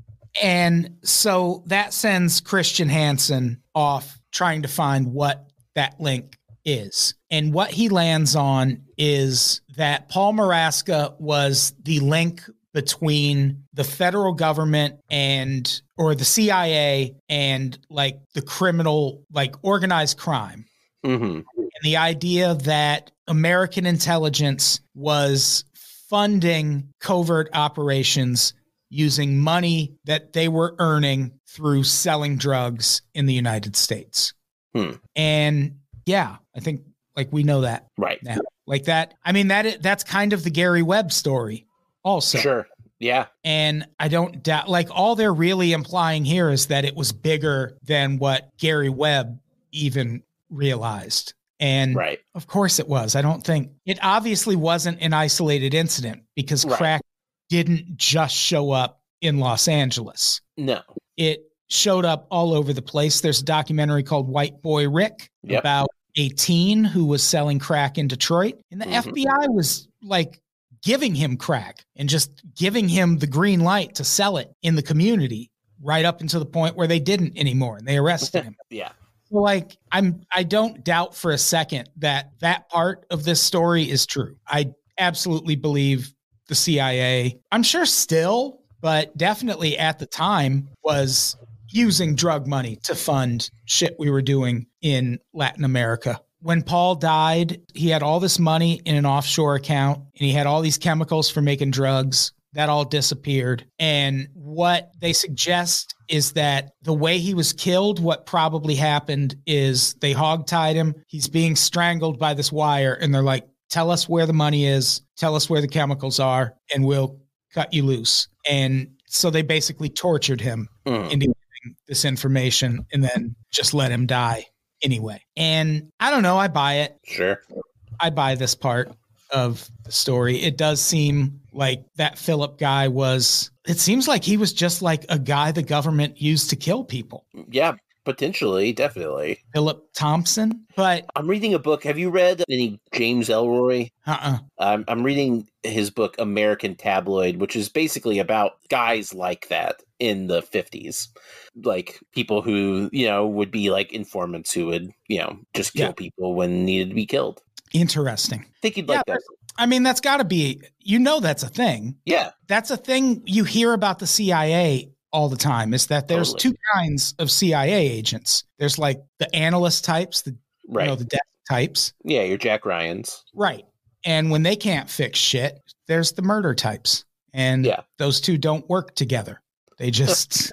And so that sends Christian Hansen off trying to find what that link is. And what he lands on is that Paul Maraska was the link between the federal government and, or the C I A and like the criminal, like organized crime. Mm-hmm. And the idea that American intelligence was funding covert operations using money that they were earning through selling drugs in the United States. Hmm. And yeah, I think like we know that right now. Like that. I mean, that that's kind of the Gary Webb story also. Sure. Yeah. And I don't doubt, like all they're really implying here is that it was bigger than what Gary Webb even realized. And right. Of course it was. I don't think it obviously wasn't an isolated incident because Right. crack didn't just show up in Los Angeles. No. It showed up all over the place. There's a documentary called White Boy Rick Yep. about a teen who was selling crack in Detroit. And the Mhm. F B I was like giving him crack and just giving him the green light to sell it in the community right up until the point where they didn't anymore and they arrested him. Yeah. So like I'm I don't doubt for a second that that part of this story is true. I absolutely believe the C I A, I'm sure still, but definitely at the time was using drug money to fund shit we were doing in Latin America. When Paul died, he had all this money in an offshore account and he had all these chemicals for making drugs. That all disappeared. And what they suggest is that the way he was killed, what probably happened is they hogtied him. He's being strangled by this wire. And they're like, tell us where the money is, tell us where the chemicals are, and we'll cut you loose. And so they basically tortured him Mm. into giving this information and then just let him die anyway. And I don't know, I buy it. Sure. I buy this part of the story. It does seem like that Philip guy was, it seems like he was just like a guy the government used to kill people. Yeah, potentially, definitely. Philip Thompson, but I'm reading a book. Have you read any James Ellroy? uh-uh. Um, I'm reading his book, American Tabloid, which is basically about guys like that in the fifties. Like people who, you know, would be like informants who would, you know, just kill Yeah. people when needed to be killed. Interesting. I think you'd Yeah, like that. I mean, that's got to be, you know, that's a thing. Yeah. That's a thing you hear about the C I A all the time is that there's Totally. two kinds of C I A agents. There's like the analyst types, the, Right. you know, the desk types. Yeah, you're Jack Ryan's. Right. And when they can't fix shit, there's the murder types. And Yeah. those two don't work together. They just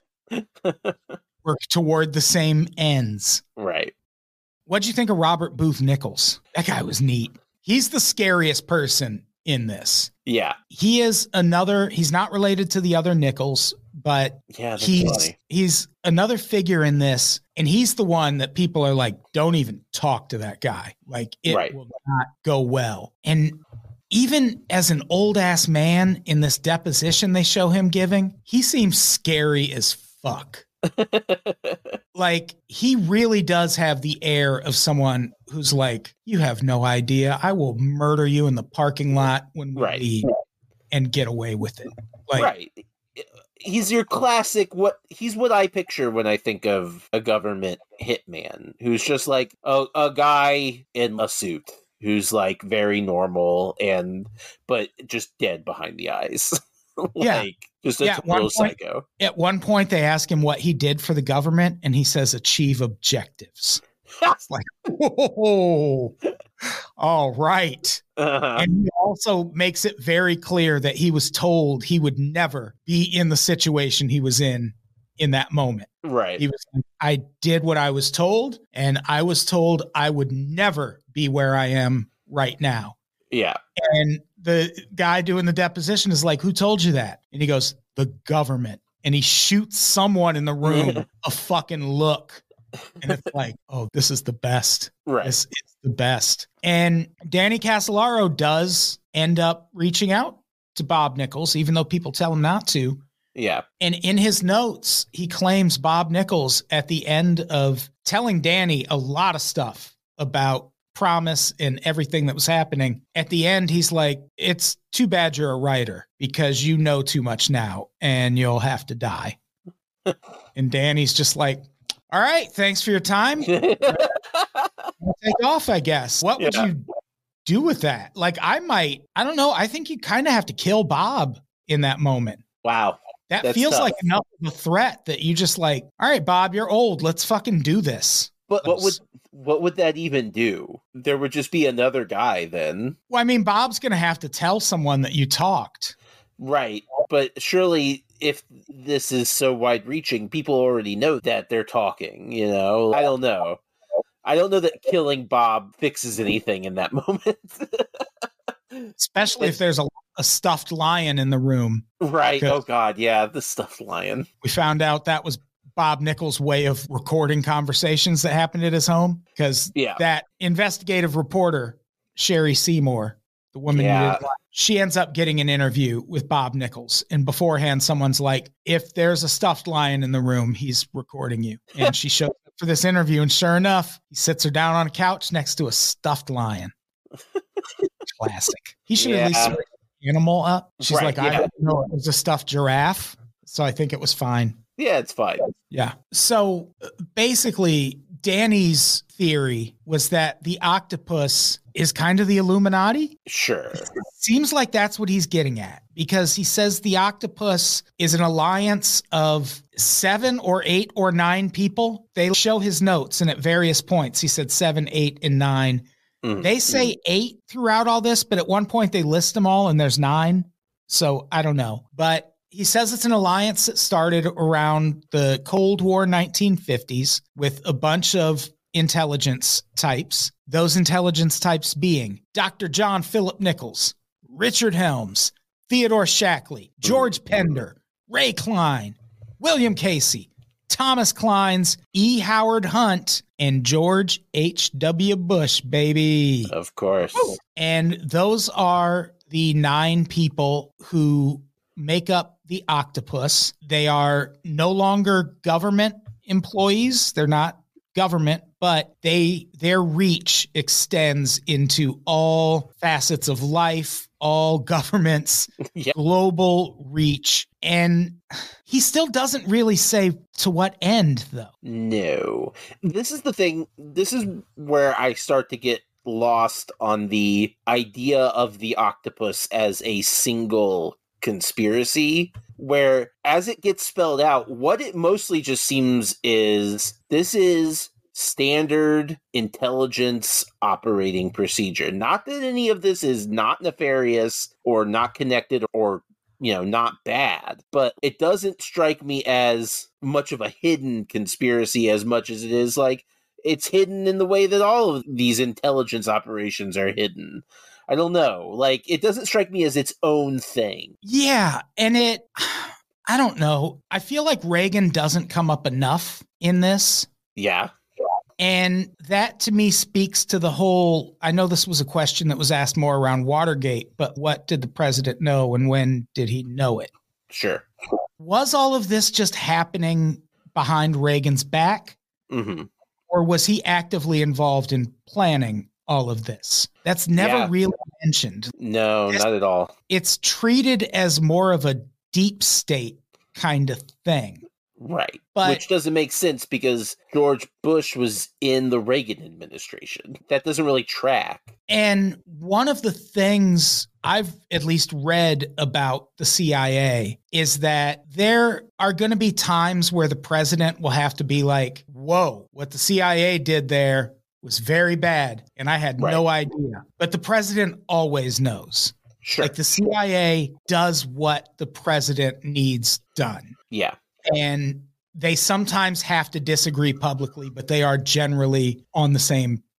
work toward the same ends. Right. What'd you think of Robert Booth Nichols? That guy was neat. He's the scariest person in this. Yeah. He is another, he's not related to the other Nichols, but Yeah, that's he's funny. he's another figure in this. And he's the one that people are like, don't even talk to that guy. Like it Right. will not go well. And even as an old ass man in this deposition they show him giving, he seems scary as fuck. Like he really does have the air of someone who's like, you have no idea. I will murder you in the parking lot when we Right. leave and get away with it. Like, right. He's your classic, what he's what I picture when I think of a government hitman who's just like a, a guy in a suit who's like very normal and but just dead behind the eyes. like Yeah. just a Yeah, at one total point- psycho. At one point, they ask him what he did for the government, and he says, achieve objectives. It's like, whoa, all right. Uh-huh. And he also makes it very clear that he was told he would never be in the situation he was in in that moment. Right. He was like, I did what I was told, and I was told I would never be where I am right now. Yeah. And the guy doing the deposition is like, who told you that? And he goes, the government. And he shoots someone in the room a fucking look. And it's like, oh, this is the best. Right. This is the best. And Danny Casolaro does end up reaching out to Bob Nichols, even though people tell him not to. Yeah. And in his notes, he claims Bob Nichols at the end of telling Danny a lot of stuff about Promise and everything that was happening. At the end, he's like, it's too bad you're a writer because you know too much now and you'll have to die. And Danny's just like, all right, thanks for your time. I'll take off, I guess. What would Yeah. you do with that? Like, I might, I don't know. I think you kind of have to kill Bob in that moment. Wow. That That's feels tough. like enough of a threat that you just like, all right, Bob, you're old. Let's fucking do this. But what would what would that even do? There would just be another guy then. Well, I mean, Bob's going to have to tell someone that you talked. Right. But surely if this is so wide reaching, people already know that they're talking, you know? I don't know. I don't know that killing Bob fixes anything in that moment. Especially if there's a, a stuffed lion in the room. Right. Good. Oh God, yeah, the stuffed lion. We found out that was Bob Nichols' way of recording conversations that happened at his home because Yeah. that investigative reporter, Sherry Seymour, the woman Yeah. you didn't like, she ends up getting an interview with Bob Nichols. And beforehand, someone's like, if there's a stuffed lion in the room, he's recording you. And she shows up for this interview. And sure enough, he sits her down on a couch next to a stuffed lion. Classic. He should Yeah. at least sort the animal up. She's Right, like, I yeah. don't know. It was a stuffed giraffe. So I think it was fine. Yeah, it's fine. Yeah. So uh, basically, Danny's theory was that the octopus is kind of the Illuminati. Sure. Seems like that's what he's getting at because he says the octopus is an alliance of seven or eight or nine people. They show his notes, and at various points, he said seven, eight, and nine. Mhm. They say eight throughout all this, but at one point they list them all, and there's nine. So I don't know. But he says it's an alliance that started around the Cold War nineteen fifties with a bunch of intelligence types. Those intelligence types being Doctor John Philip Nichols, Richard Helms, Theodore Shackley, George Pender, Ray Klein, William Casey, Thomas Kleins, E. Howard Hunt, and George H W. Bush, baby. Of course. And those are the nine people who make up the octopus. They are no longer government employees. They're not government, but they their reach extends into all facets of life, all governments, Yeah. global reach. And he still doesn't really say to what end, though. No. This is the thing. This is where I start to get lost on the idea of the octopus as a single conspiracy, where as it gets spelled out, what it mostly just seems is this is standard intelligence operating procedure. Not that any of this is not nefarious or not connected or, you know, not bad, but it doesn't strike me as much of a hidden conspiracy as much as it is like it's hidden in the way that all of these intelligence operations are hidden. I don't know. Like, it doesn't strike me as its own thing. Yeah. And it, I don't know. I feel like Reagan doesn't come up enough in this. Yeah. And that to me speaks to the whole, I know this was a question that was asked more around Watergate, but what did the president know and when did he know it? Sure. Was all of this just happening behind Reagan's back? Mm-hmm. Or was he actively involved in planning all of this? That's never Yeah. really mentioned. No, not at all. It's treated as more of a deep state kind of thing. Right. But- Which doesn't make sense because George Bush was in the Reagan administration. That doesn't really track. And one of the things I've at least read about the C I A is that there are going to be times where the president will have to be like, whoa, what the C I A did there was very bad. And I had Right. no idea. But the president always knows. Sure. Like the C I A does what the president needs done. Yeah. And they sometimes have to disagree publicly, but they are generally on the same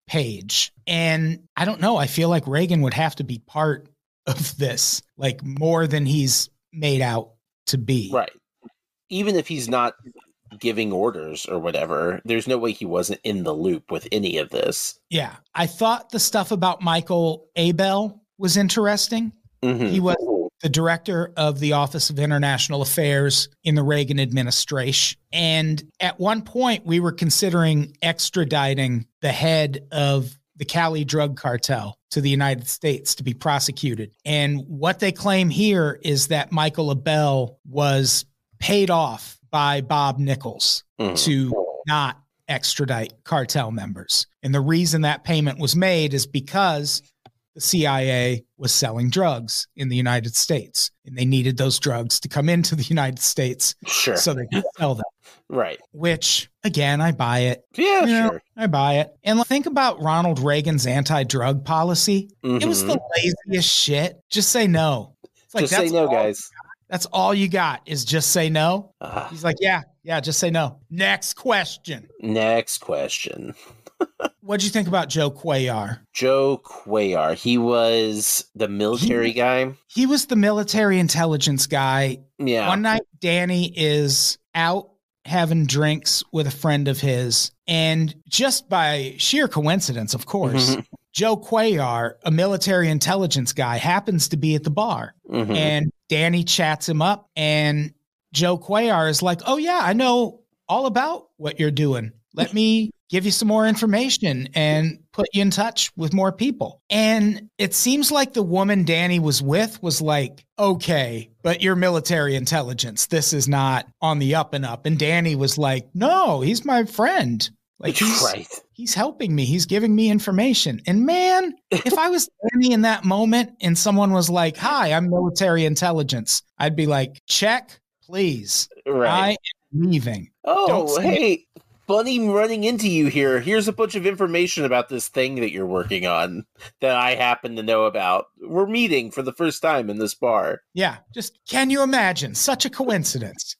page. And I don't know. I feel like Reagan would have to be part of this, like more than he's made out to be. Right. Even if he's not giving orders or whatever, there's no way he wasn't in the loop with any of this. Yeah. I thought the stuff about Michael Abel was interesting. Mm-hmm. He was the director of the Office of International Affairs in the Reagan administration. And at one point, we were considering extraditing the head of the Cali drug cartel to the United States to be prosecuted. And what they claim here is that Michael Abel was paid off by Bob Nichols mm-hmm. to not extradite cartel members. And the reason that payment was made is because the C I A was selling drugs in the United States, and they needed those drugs to come into the United States sure. so they could sell them. Right. Which, again, I buy it. Yeah, you know, sure. I buy it. And think about Ronald Reagan's anti-drug policy. Mm-hmm. It was the laziest shit. Just say no. It's like, just say no, guys. That's all you got is just say no. Uh, He's like, yeah, yeah, just say no. Next question. Next question. What'd you think about Joe Cuellar? Joe Cuellar. He was the military he, guy. He was the military intelligence guy. Yeah. One night, Danny is out having drinks with a friend of his. And just by sheer coincidence, of course, mm-hmm. Joe Cuellar, a military intelligence guy, happens to be at the bar. Mm-hmm. And Danny chats him up. And Joe Cuellar is like, oh, yeah, I know all about what you're doing. Let me give you some more information and put you in touch with more people. And it seems like the woman Danny was with was like, okay, but you're military intelligence. This is not on the up and up. And Danny was like, no, he's my friend. Like he's, right. he's helping me. He's giving me information. And man, if I was Danny in that moment and someone was like, hi, I'm military intelligence, I'd be like, check, please. Right. I am leaving. Oh, hey. Funny running into you here. Here's a bunch of information about this thing that you're working on that I happen to know about. We're meeting for the first time in this bar. Yeah. Just can you imagine such a coincidence?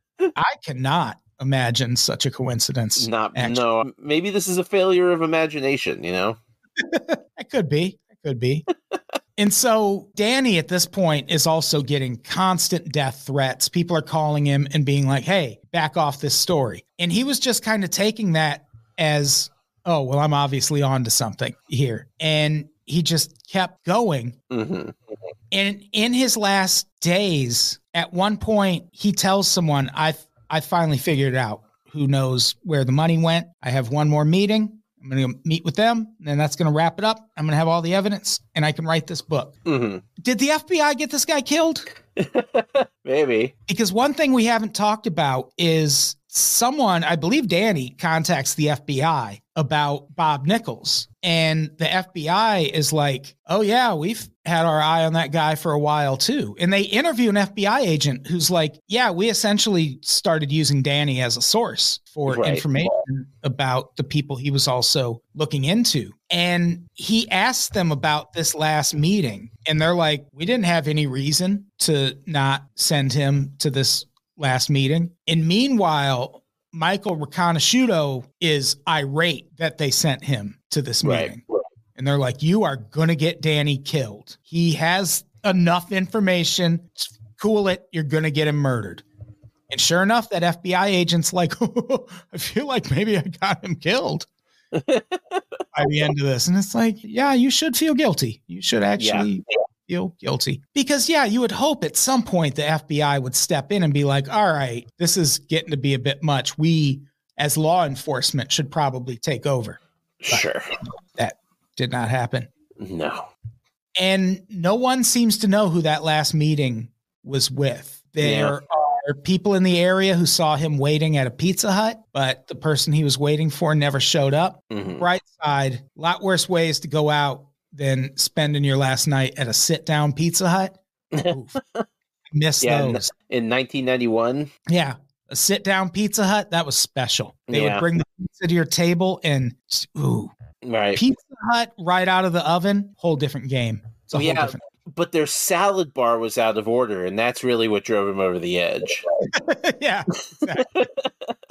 I cannot imagine such a coincidence. Not, actually. no. Maybe this is a failure of imagination, you know? It could be. It could be. And so Danny at this point is also getting constant death threats. People are calling him and being like, hey, back off this story. And he was just kind of taking that as, oh, well, I'm obviously on to something here. And he just kept going. Mm-hmm. And in his last days, at one point, he tells someone, I I finally figured it out. Who knows where the money went? I have one more meeting. I'm going to meet with them, and that's going to wrap it up. I'm going to have all the evidence, and I can write this book. Mm-hmm. Did the F B I get this guy killed? Maybe. Because one thing we haven't talked about is someone, I believe Danny, contacts the F B I about Bob Nichols. And the F B I is like, oh, yeah, we've had our eye on that guy for a while, too. And they interview an F B I agent who's like, yeah, we essentially started using Danny as a source for right. information about the people he was also looking into. And he asked them about this last meeting. And they're like, we didn't have any reason to not send him to this last meeting. And meanwhile, Michael Riconosciuto is irate that they sent him to this meeting. Right. And they're like, you are going to get Danny killed. He has enough information. Cool it. You're going to get him murdered. And sure enough, that F B I agent's like, oh, I feel like maybe I got him killed by the end of this. And it's like, yeah, you should feel guilty. You should actually yeah. feel guilty. Because, yeah, you would hope at some point the F B I would step in and be like, all right, this is getting to be a bit much. We, as law enforcement, should probably take over. But sure. That did not happen. No. And no one seems to know who that last meeting was with. There yeah. are people in the area who saw him waiting at a Pizza Hut, but the person he was waiting for never showed up. Mm-hmm. Bright side, a lot worse ways to go out than spending your last night at a sit-down Pizza Hut. Oof. Miss yeah, those. In nineteen ninety-one? Yeah. A sit-down Pizza Hut, that was special. They yeah. would bring the pizza to your table and, ooh. Right. Pizza Hut right out of the oven, whole different game. It's a whole yeah, different but their salad bar was out of order, and that's really what drove him over the edge. yeah. Exactly.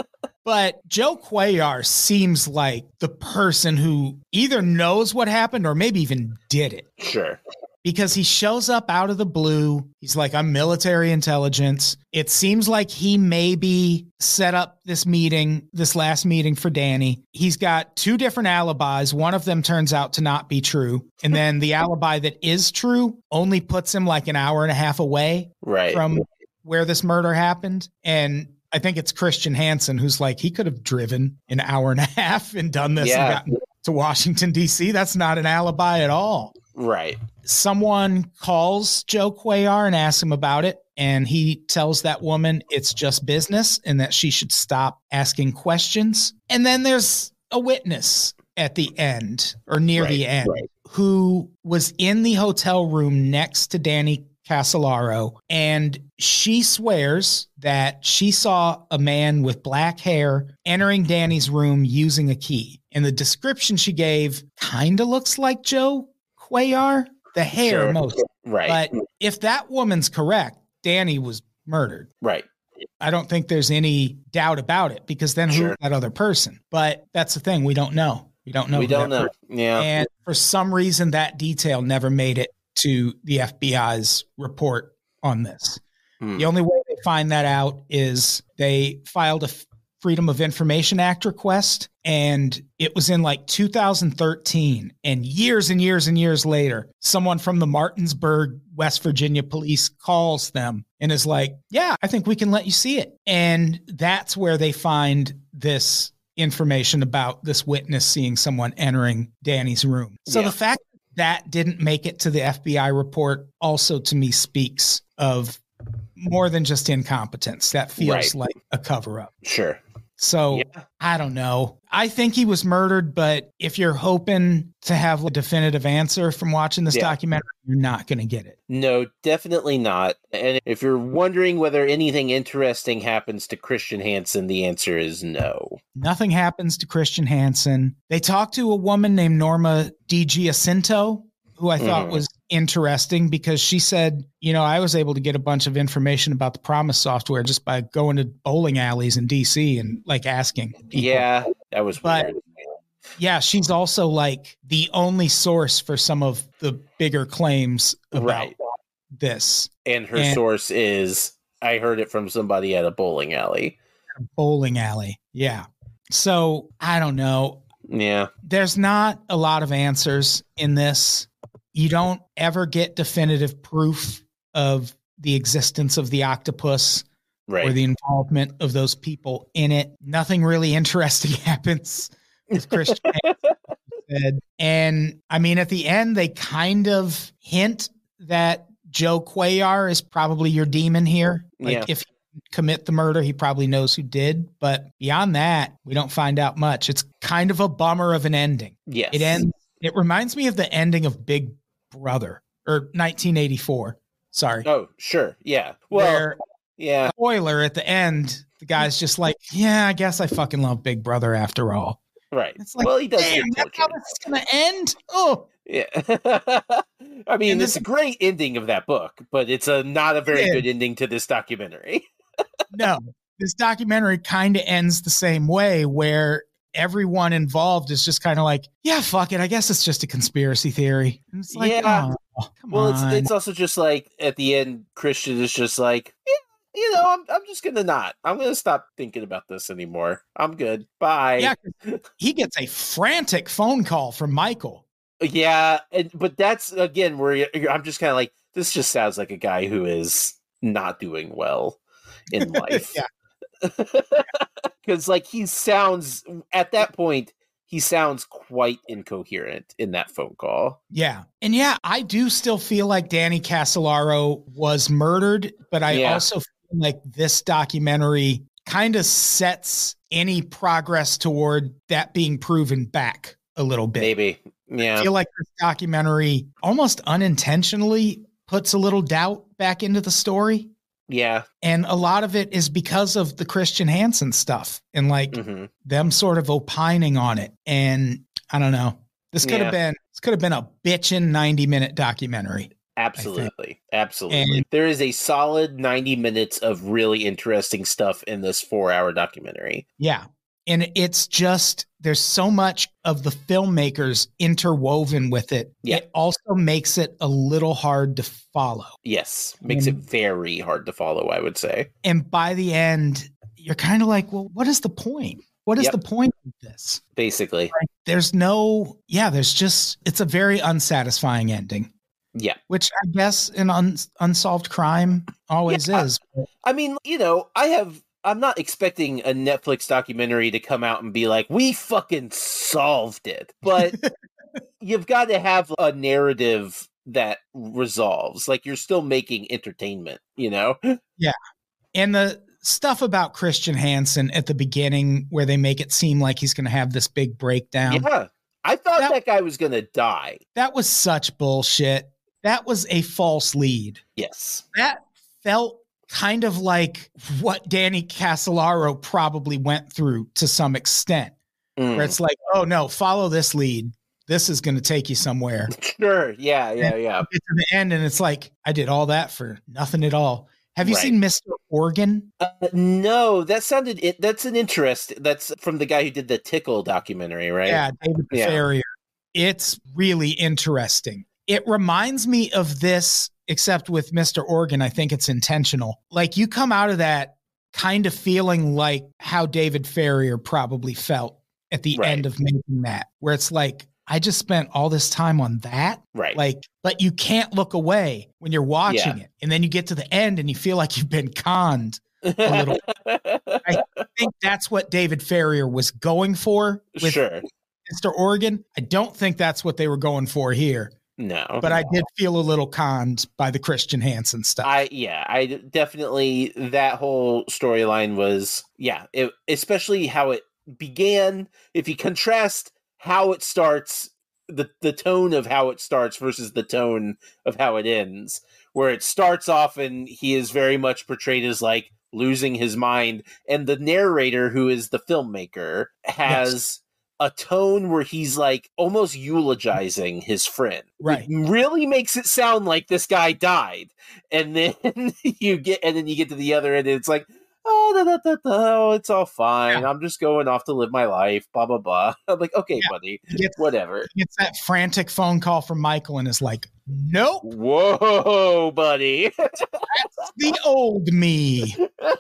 But Joe Cuellar seems like the person who either knows what happened or maybe even did it. Sure. Because he shows up out of the blue. He's like, I'm military intelligence. It seems like he maybe set up this meeting, this last meeting for Danny. He's got two different alibis. One of them turns out to not be true. And then the alibi that is true only puts him like an hour and a half away right. from where this murder happened. And I think it's Christian Hansen who's like, he could have driven an hour and a half and done this yeah. and gotten to Washington, D C. That's not an alibi at all. Right. Someone calls Joe Cuellar and asks him about it. And he tells that woman it's just business and that she should stop asking questions. And then there's a witness at the end or near right, the end right. who was in the hotel room next to Danny Casolaro. And she swears that she saw a man with black hair entering Danny's room using a key. And the description she gave kind of looks like Joe Cuellar, the hair sure. most. Right. But if that woman's correct, Danny was murdered. Right. I don't think there's any doubt about it because then Sure. who's that other person? But that's the thing. We don't know. We don't know. We who don't that know. person- Yeah. And for some reason, that detail never made it to the F B I's report on this. Hmm. The only way they find that out is they filed a Freedom of Information Act request, and it was in like two thousand thirteen. And years and years and years later, someone from the Martinsburg, West Virginia police calls them and is like, yeah, I think we can let you see it. And that's where they find this information about this witness seeing someone entering Danny's room. So Yeah. the fact that didn't make it to the F B I report also to me speaks of more than just incompetence. That feels Right. like a cover up. Sure. So Yeah. I don't know. I think he was murdered, but if you're hoping to have a definitive answer from watching this Yeah. documentary, you're not going to get it. No, definitely not. And if you're wondering whether anything interesting happens to Christian Hansen, the answer is no. Nothing happens to Christian Hansen. They talked to a woman named Norma DiGiacinto, who I thought Mhm. was interesting because she said, you know, I was able to get a bunch of information about the Promise software just by going to bowling alleys in D C and like asking people. Yeah, that was But- weird. Yeah, she's also like the only source for some of the bigger claims about Right. this And her and- source is, I heard it from somebody at a bowling alley. bowling alley. Yeah. So I don't know. Yeah. There's not a lot of answers in this. You don't ever get definitive proof of the existence of the octopus Right. or the involvement of those people in it. Nothing really interesting happens with Christian Hansen. And I mean, at the end, they kind of hint that Joe Cuellar is probably your demon here. Like Yeah. if he commit the murder, he probably knows who did. But beyond that, we don't find out much. It's kind of a bummer of an ending. Yes. It ends. It reminds me of the ending of Big Brother or nineteen eighty-four. Sorry. Oh, sure. Yeah. Well, Where yeah. spoiler at the end, the guy's just like, yeah, I guess I fucking love Big Brother after all. Right. It's like, well, he does damn, get that's how tortured. this is going to end? Oh, Yeah. I mean, And it's this- a great ending of that book, but it's a not a very Yeah. good ending to this documentary. no. This documentary kind of ends the same way where everyone involved is just kind of like, yeah, fuck it. I guess it's just a conspiracy theory. And it's like, Yeah. oh, come Well, on. it's it's also just like at the end, Christian is just like, yeah, you know, I'm I'm just gonna not. I'm gonna stop thinking about this anymore. I'm good. Bye. Yeah, 'cause he gets a frantic phone call from Michael. Yeah, and, but that's again where you're, I'm just kind of like, this just sounds like a guy who is not doing well in life. Yeah. Because like he sounds at that point, he sounds quite incoherent in that phone call. Yeah. And yeah, I do still feel like Danny Casolaro was murdered, but I Yeah. also feel like this documentary kind of sets any progress toward that being proven back a little bit. Maybe. I Yeah. feel like this documentary almost unintentionally puts a little doubt back into the story. Yeah. And a lot of it is because of the Christian Hansen stuff and like hmm them sort of opining on it. And I don't know. This could Yeah. have been this could have been a bitchin' ninety minute documentary. Absolutely. Absolutely. And- there is a solid ninety minutes of really interesting stuff in this four hour documentary. Yeah. And it's just, there's so much of the filmmakers interwoven with it. Yeah. It also makes it a little hard to follow. Yes. Makes And- it very hard to follow, I would say. And by the end, you're kind of like, well, what is the point? What is Yep. the point of this? Basically. Like, there's no, yeah, there's just, it's a very unsatisfying ending, Yeah. which I guess an un, unsolved crime always Yeah. is. I mean, you know, I have, I'm not expecting a Netflix documentary to come out and be like, we fucking solved it. But you've got to have a narrative that resolves. Like, you're still making entertainment, you know? And the stuff about Christian Hansen at the beginning where they make it seem like he's going to have this big breakdown. Yeah. I thought That- that, guy was going to die. That was such bullshit. That was a false lead. Yes. That felt kind of like what Danny Casolaro probably went through to some extent, Mm. where it's like, oh no, follow this lead. This is going to take you somewhere. Sure. Yeah. Yeah. Yeah. Get to the end, and it's like, I did all that for nothing at all. Have you Right. seen Mister Organ? Uh, no, that sounded, it, that's an interest. That's from the guy who did the Tickle documentary, right? Yeah, David Yeah. Farrier. It's really interesting. It reminds me of this, except with Mister Organ, I think it's intentional. Like, you come out of that kind of feeling like how David Farrier probably felt at the Right. end of making that, where it's like, I just spent all this time on that. Right. Like, but you can't look away when you're watching Yeah. it. And then you get to the end and you feel like you've been conned. little- I think that's what David Farrier was going for with Sure. Mister Organ. I don't think that's what they were going for here, No. but I did feel a little conned by the Christian Hansen stuff. I yeah, I d- definitely, that whole storyline was, yeah, it, especially how it began. If you contrast how it starts, the the tone of how it starts versus the tone of how it ends, where it starts off and he is very much portrayed as like losing his mind, and the narrator, who is the filmmaker, has a tone where he's like almost eulogizing his friend. Right. It really makes it sound like this guy died. And then you get and then you get to the other end and it's like, oh, da, da, da, da, it's all fine. Yeah. I'm just going off to live my life, blah blah blah. I'm like, okay, Yeah. buddy, He gets, whatever. he gets that frantic phone call from Michael and is like, nope, Whoa, buddy. the old me.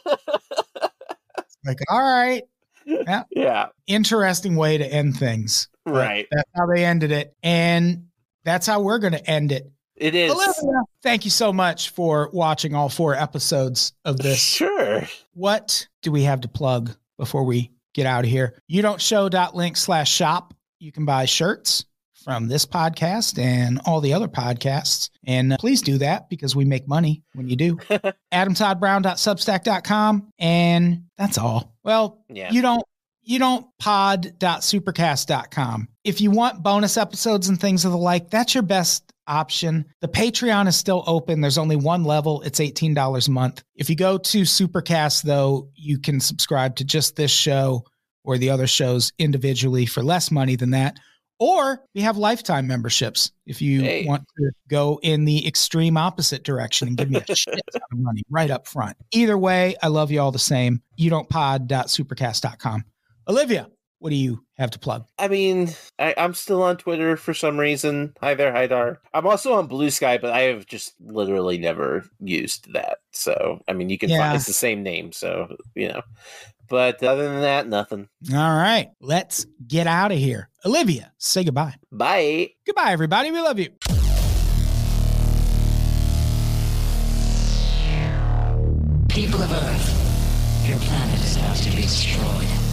Like, all right. Yeah, Interesting way to end things. But right. That's how they ended it. And that's how we're going to end it. It is. Olivia, thank you so much for watching all four episodes of this. Sure. What do we have to plug before we get out of here? You don't show.link slash shop. You can buy shirts from this podcast and all the other podcasts. And uh, please do that because we make money when you do. adam todd brown dot substack dot com. And that's all. Well, Yeah. you don't you don't pod dot supercast dot com. If you want bonus episodes and things of the like, that's your best option. The Patreon is still open. There's only one level. It's eighteen dollars a month. If you go to Supercast, though, you can subscribe to just this show or the other shows individually for less money than that. Or we have lifetime memberships if you Hey. want to go in the extreme opposite direction and give me a shit ton of money right up front. Either way, I love you all the same. You don't pod dot supercast dot com. Olivia, what do you have to plug? I mean, I, I'm still on Twitter for some reason. Hi there, Haidar. I'm also on Blue Sky, but I have just literally never used that. So, I mean, you can Yeah. find it's the same name. So, you know, but other than that, nothing. All right, let's get out of here. Olivia, say goodbye. Bye. Goodbye, everybody. We love you. People of Earth, your planet is about to be destroyed.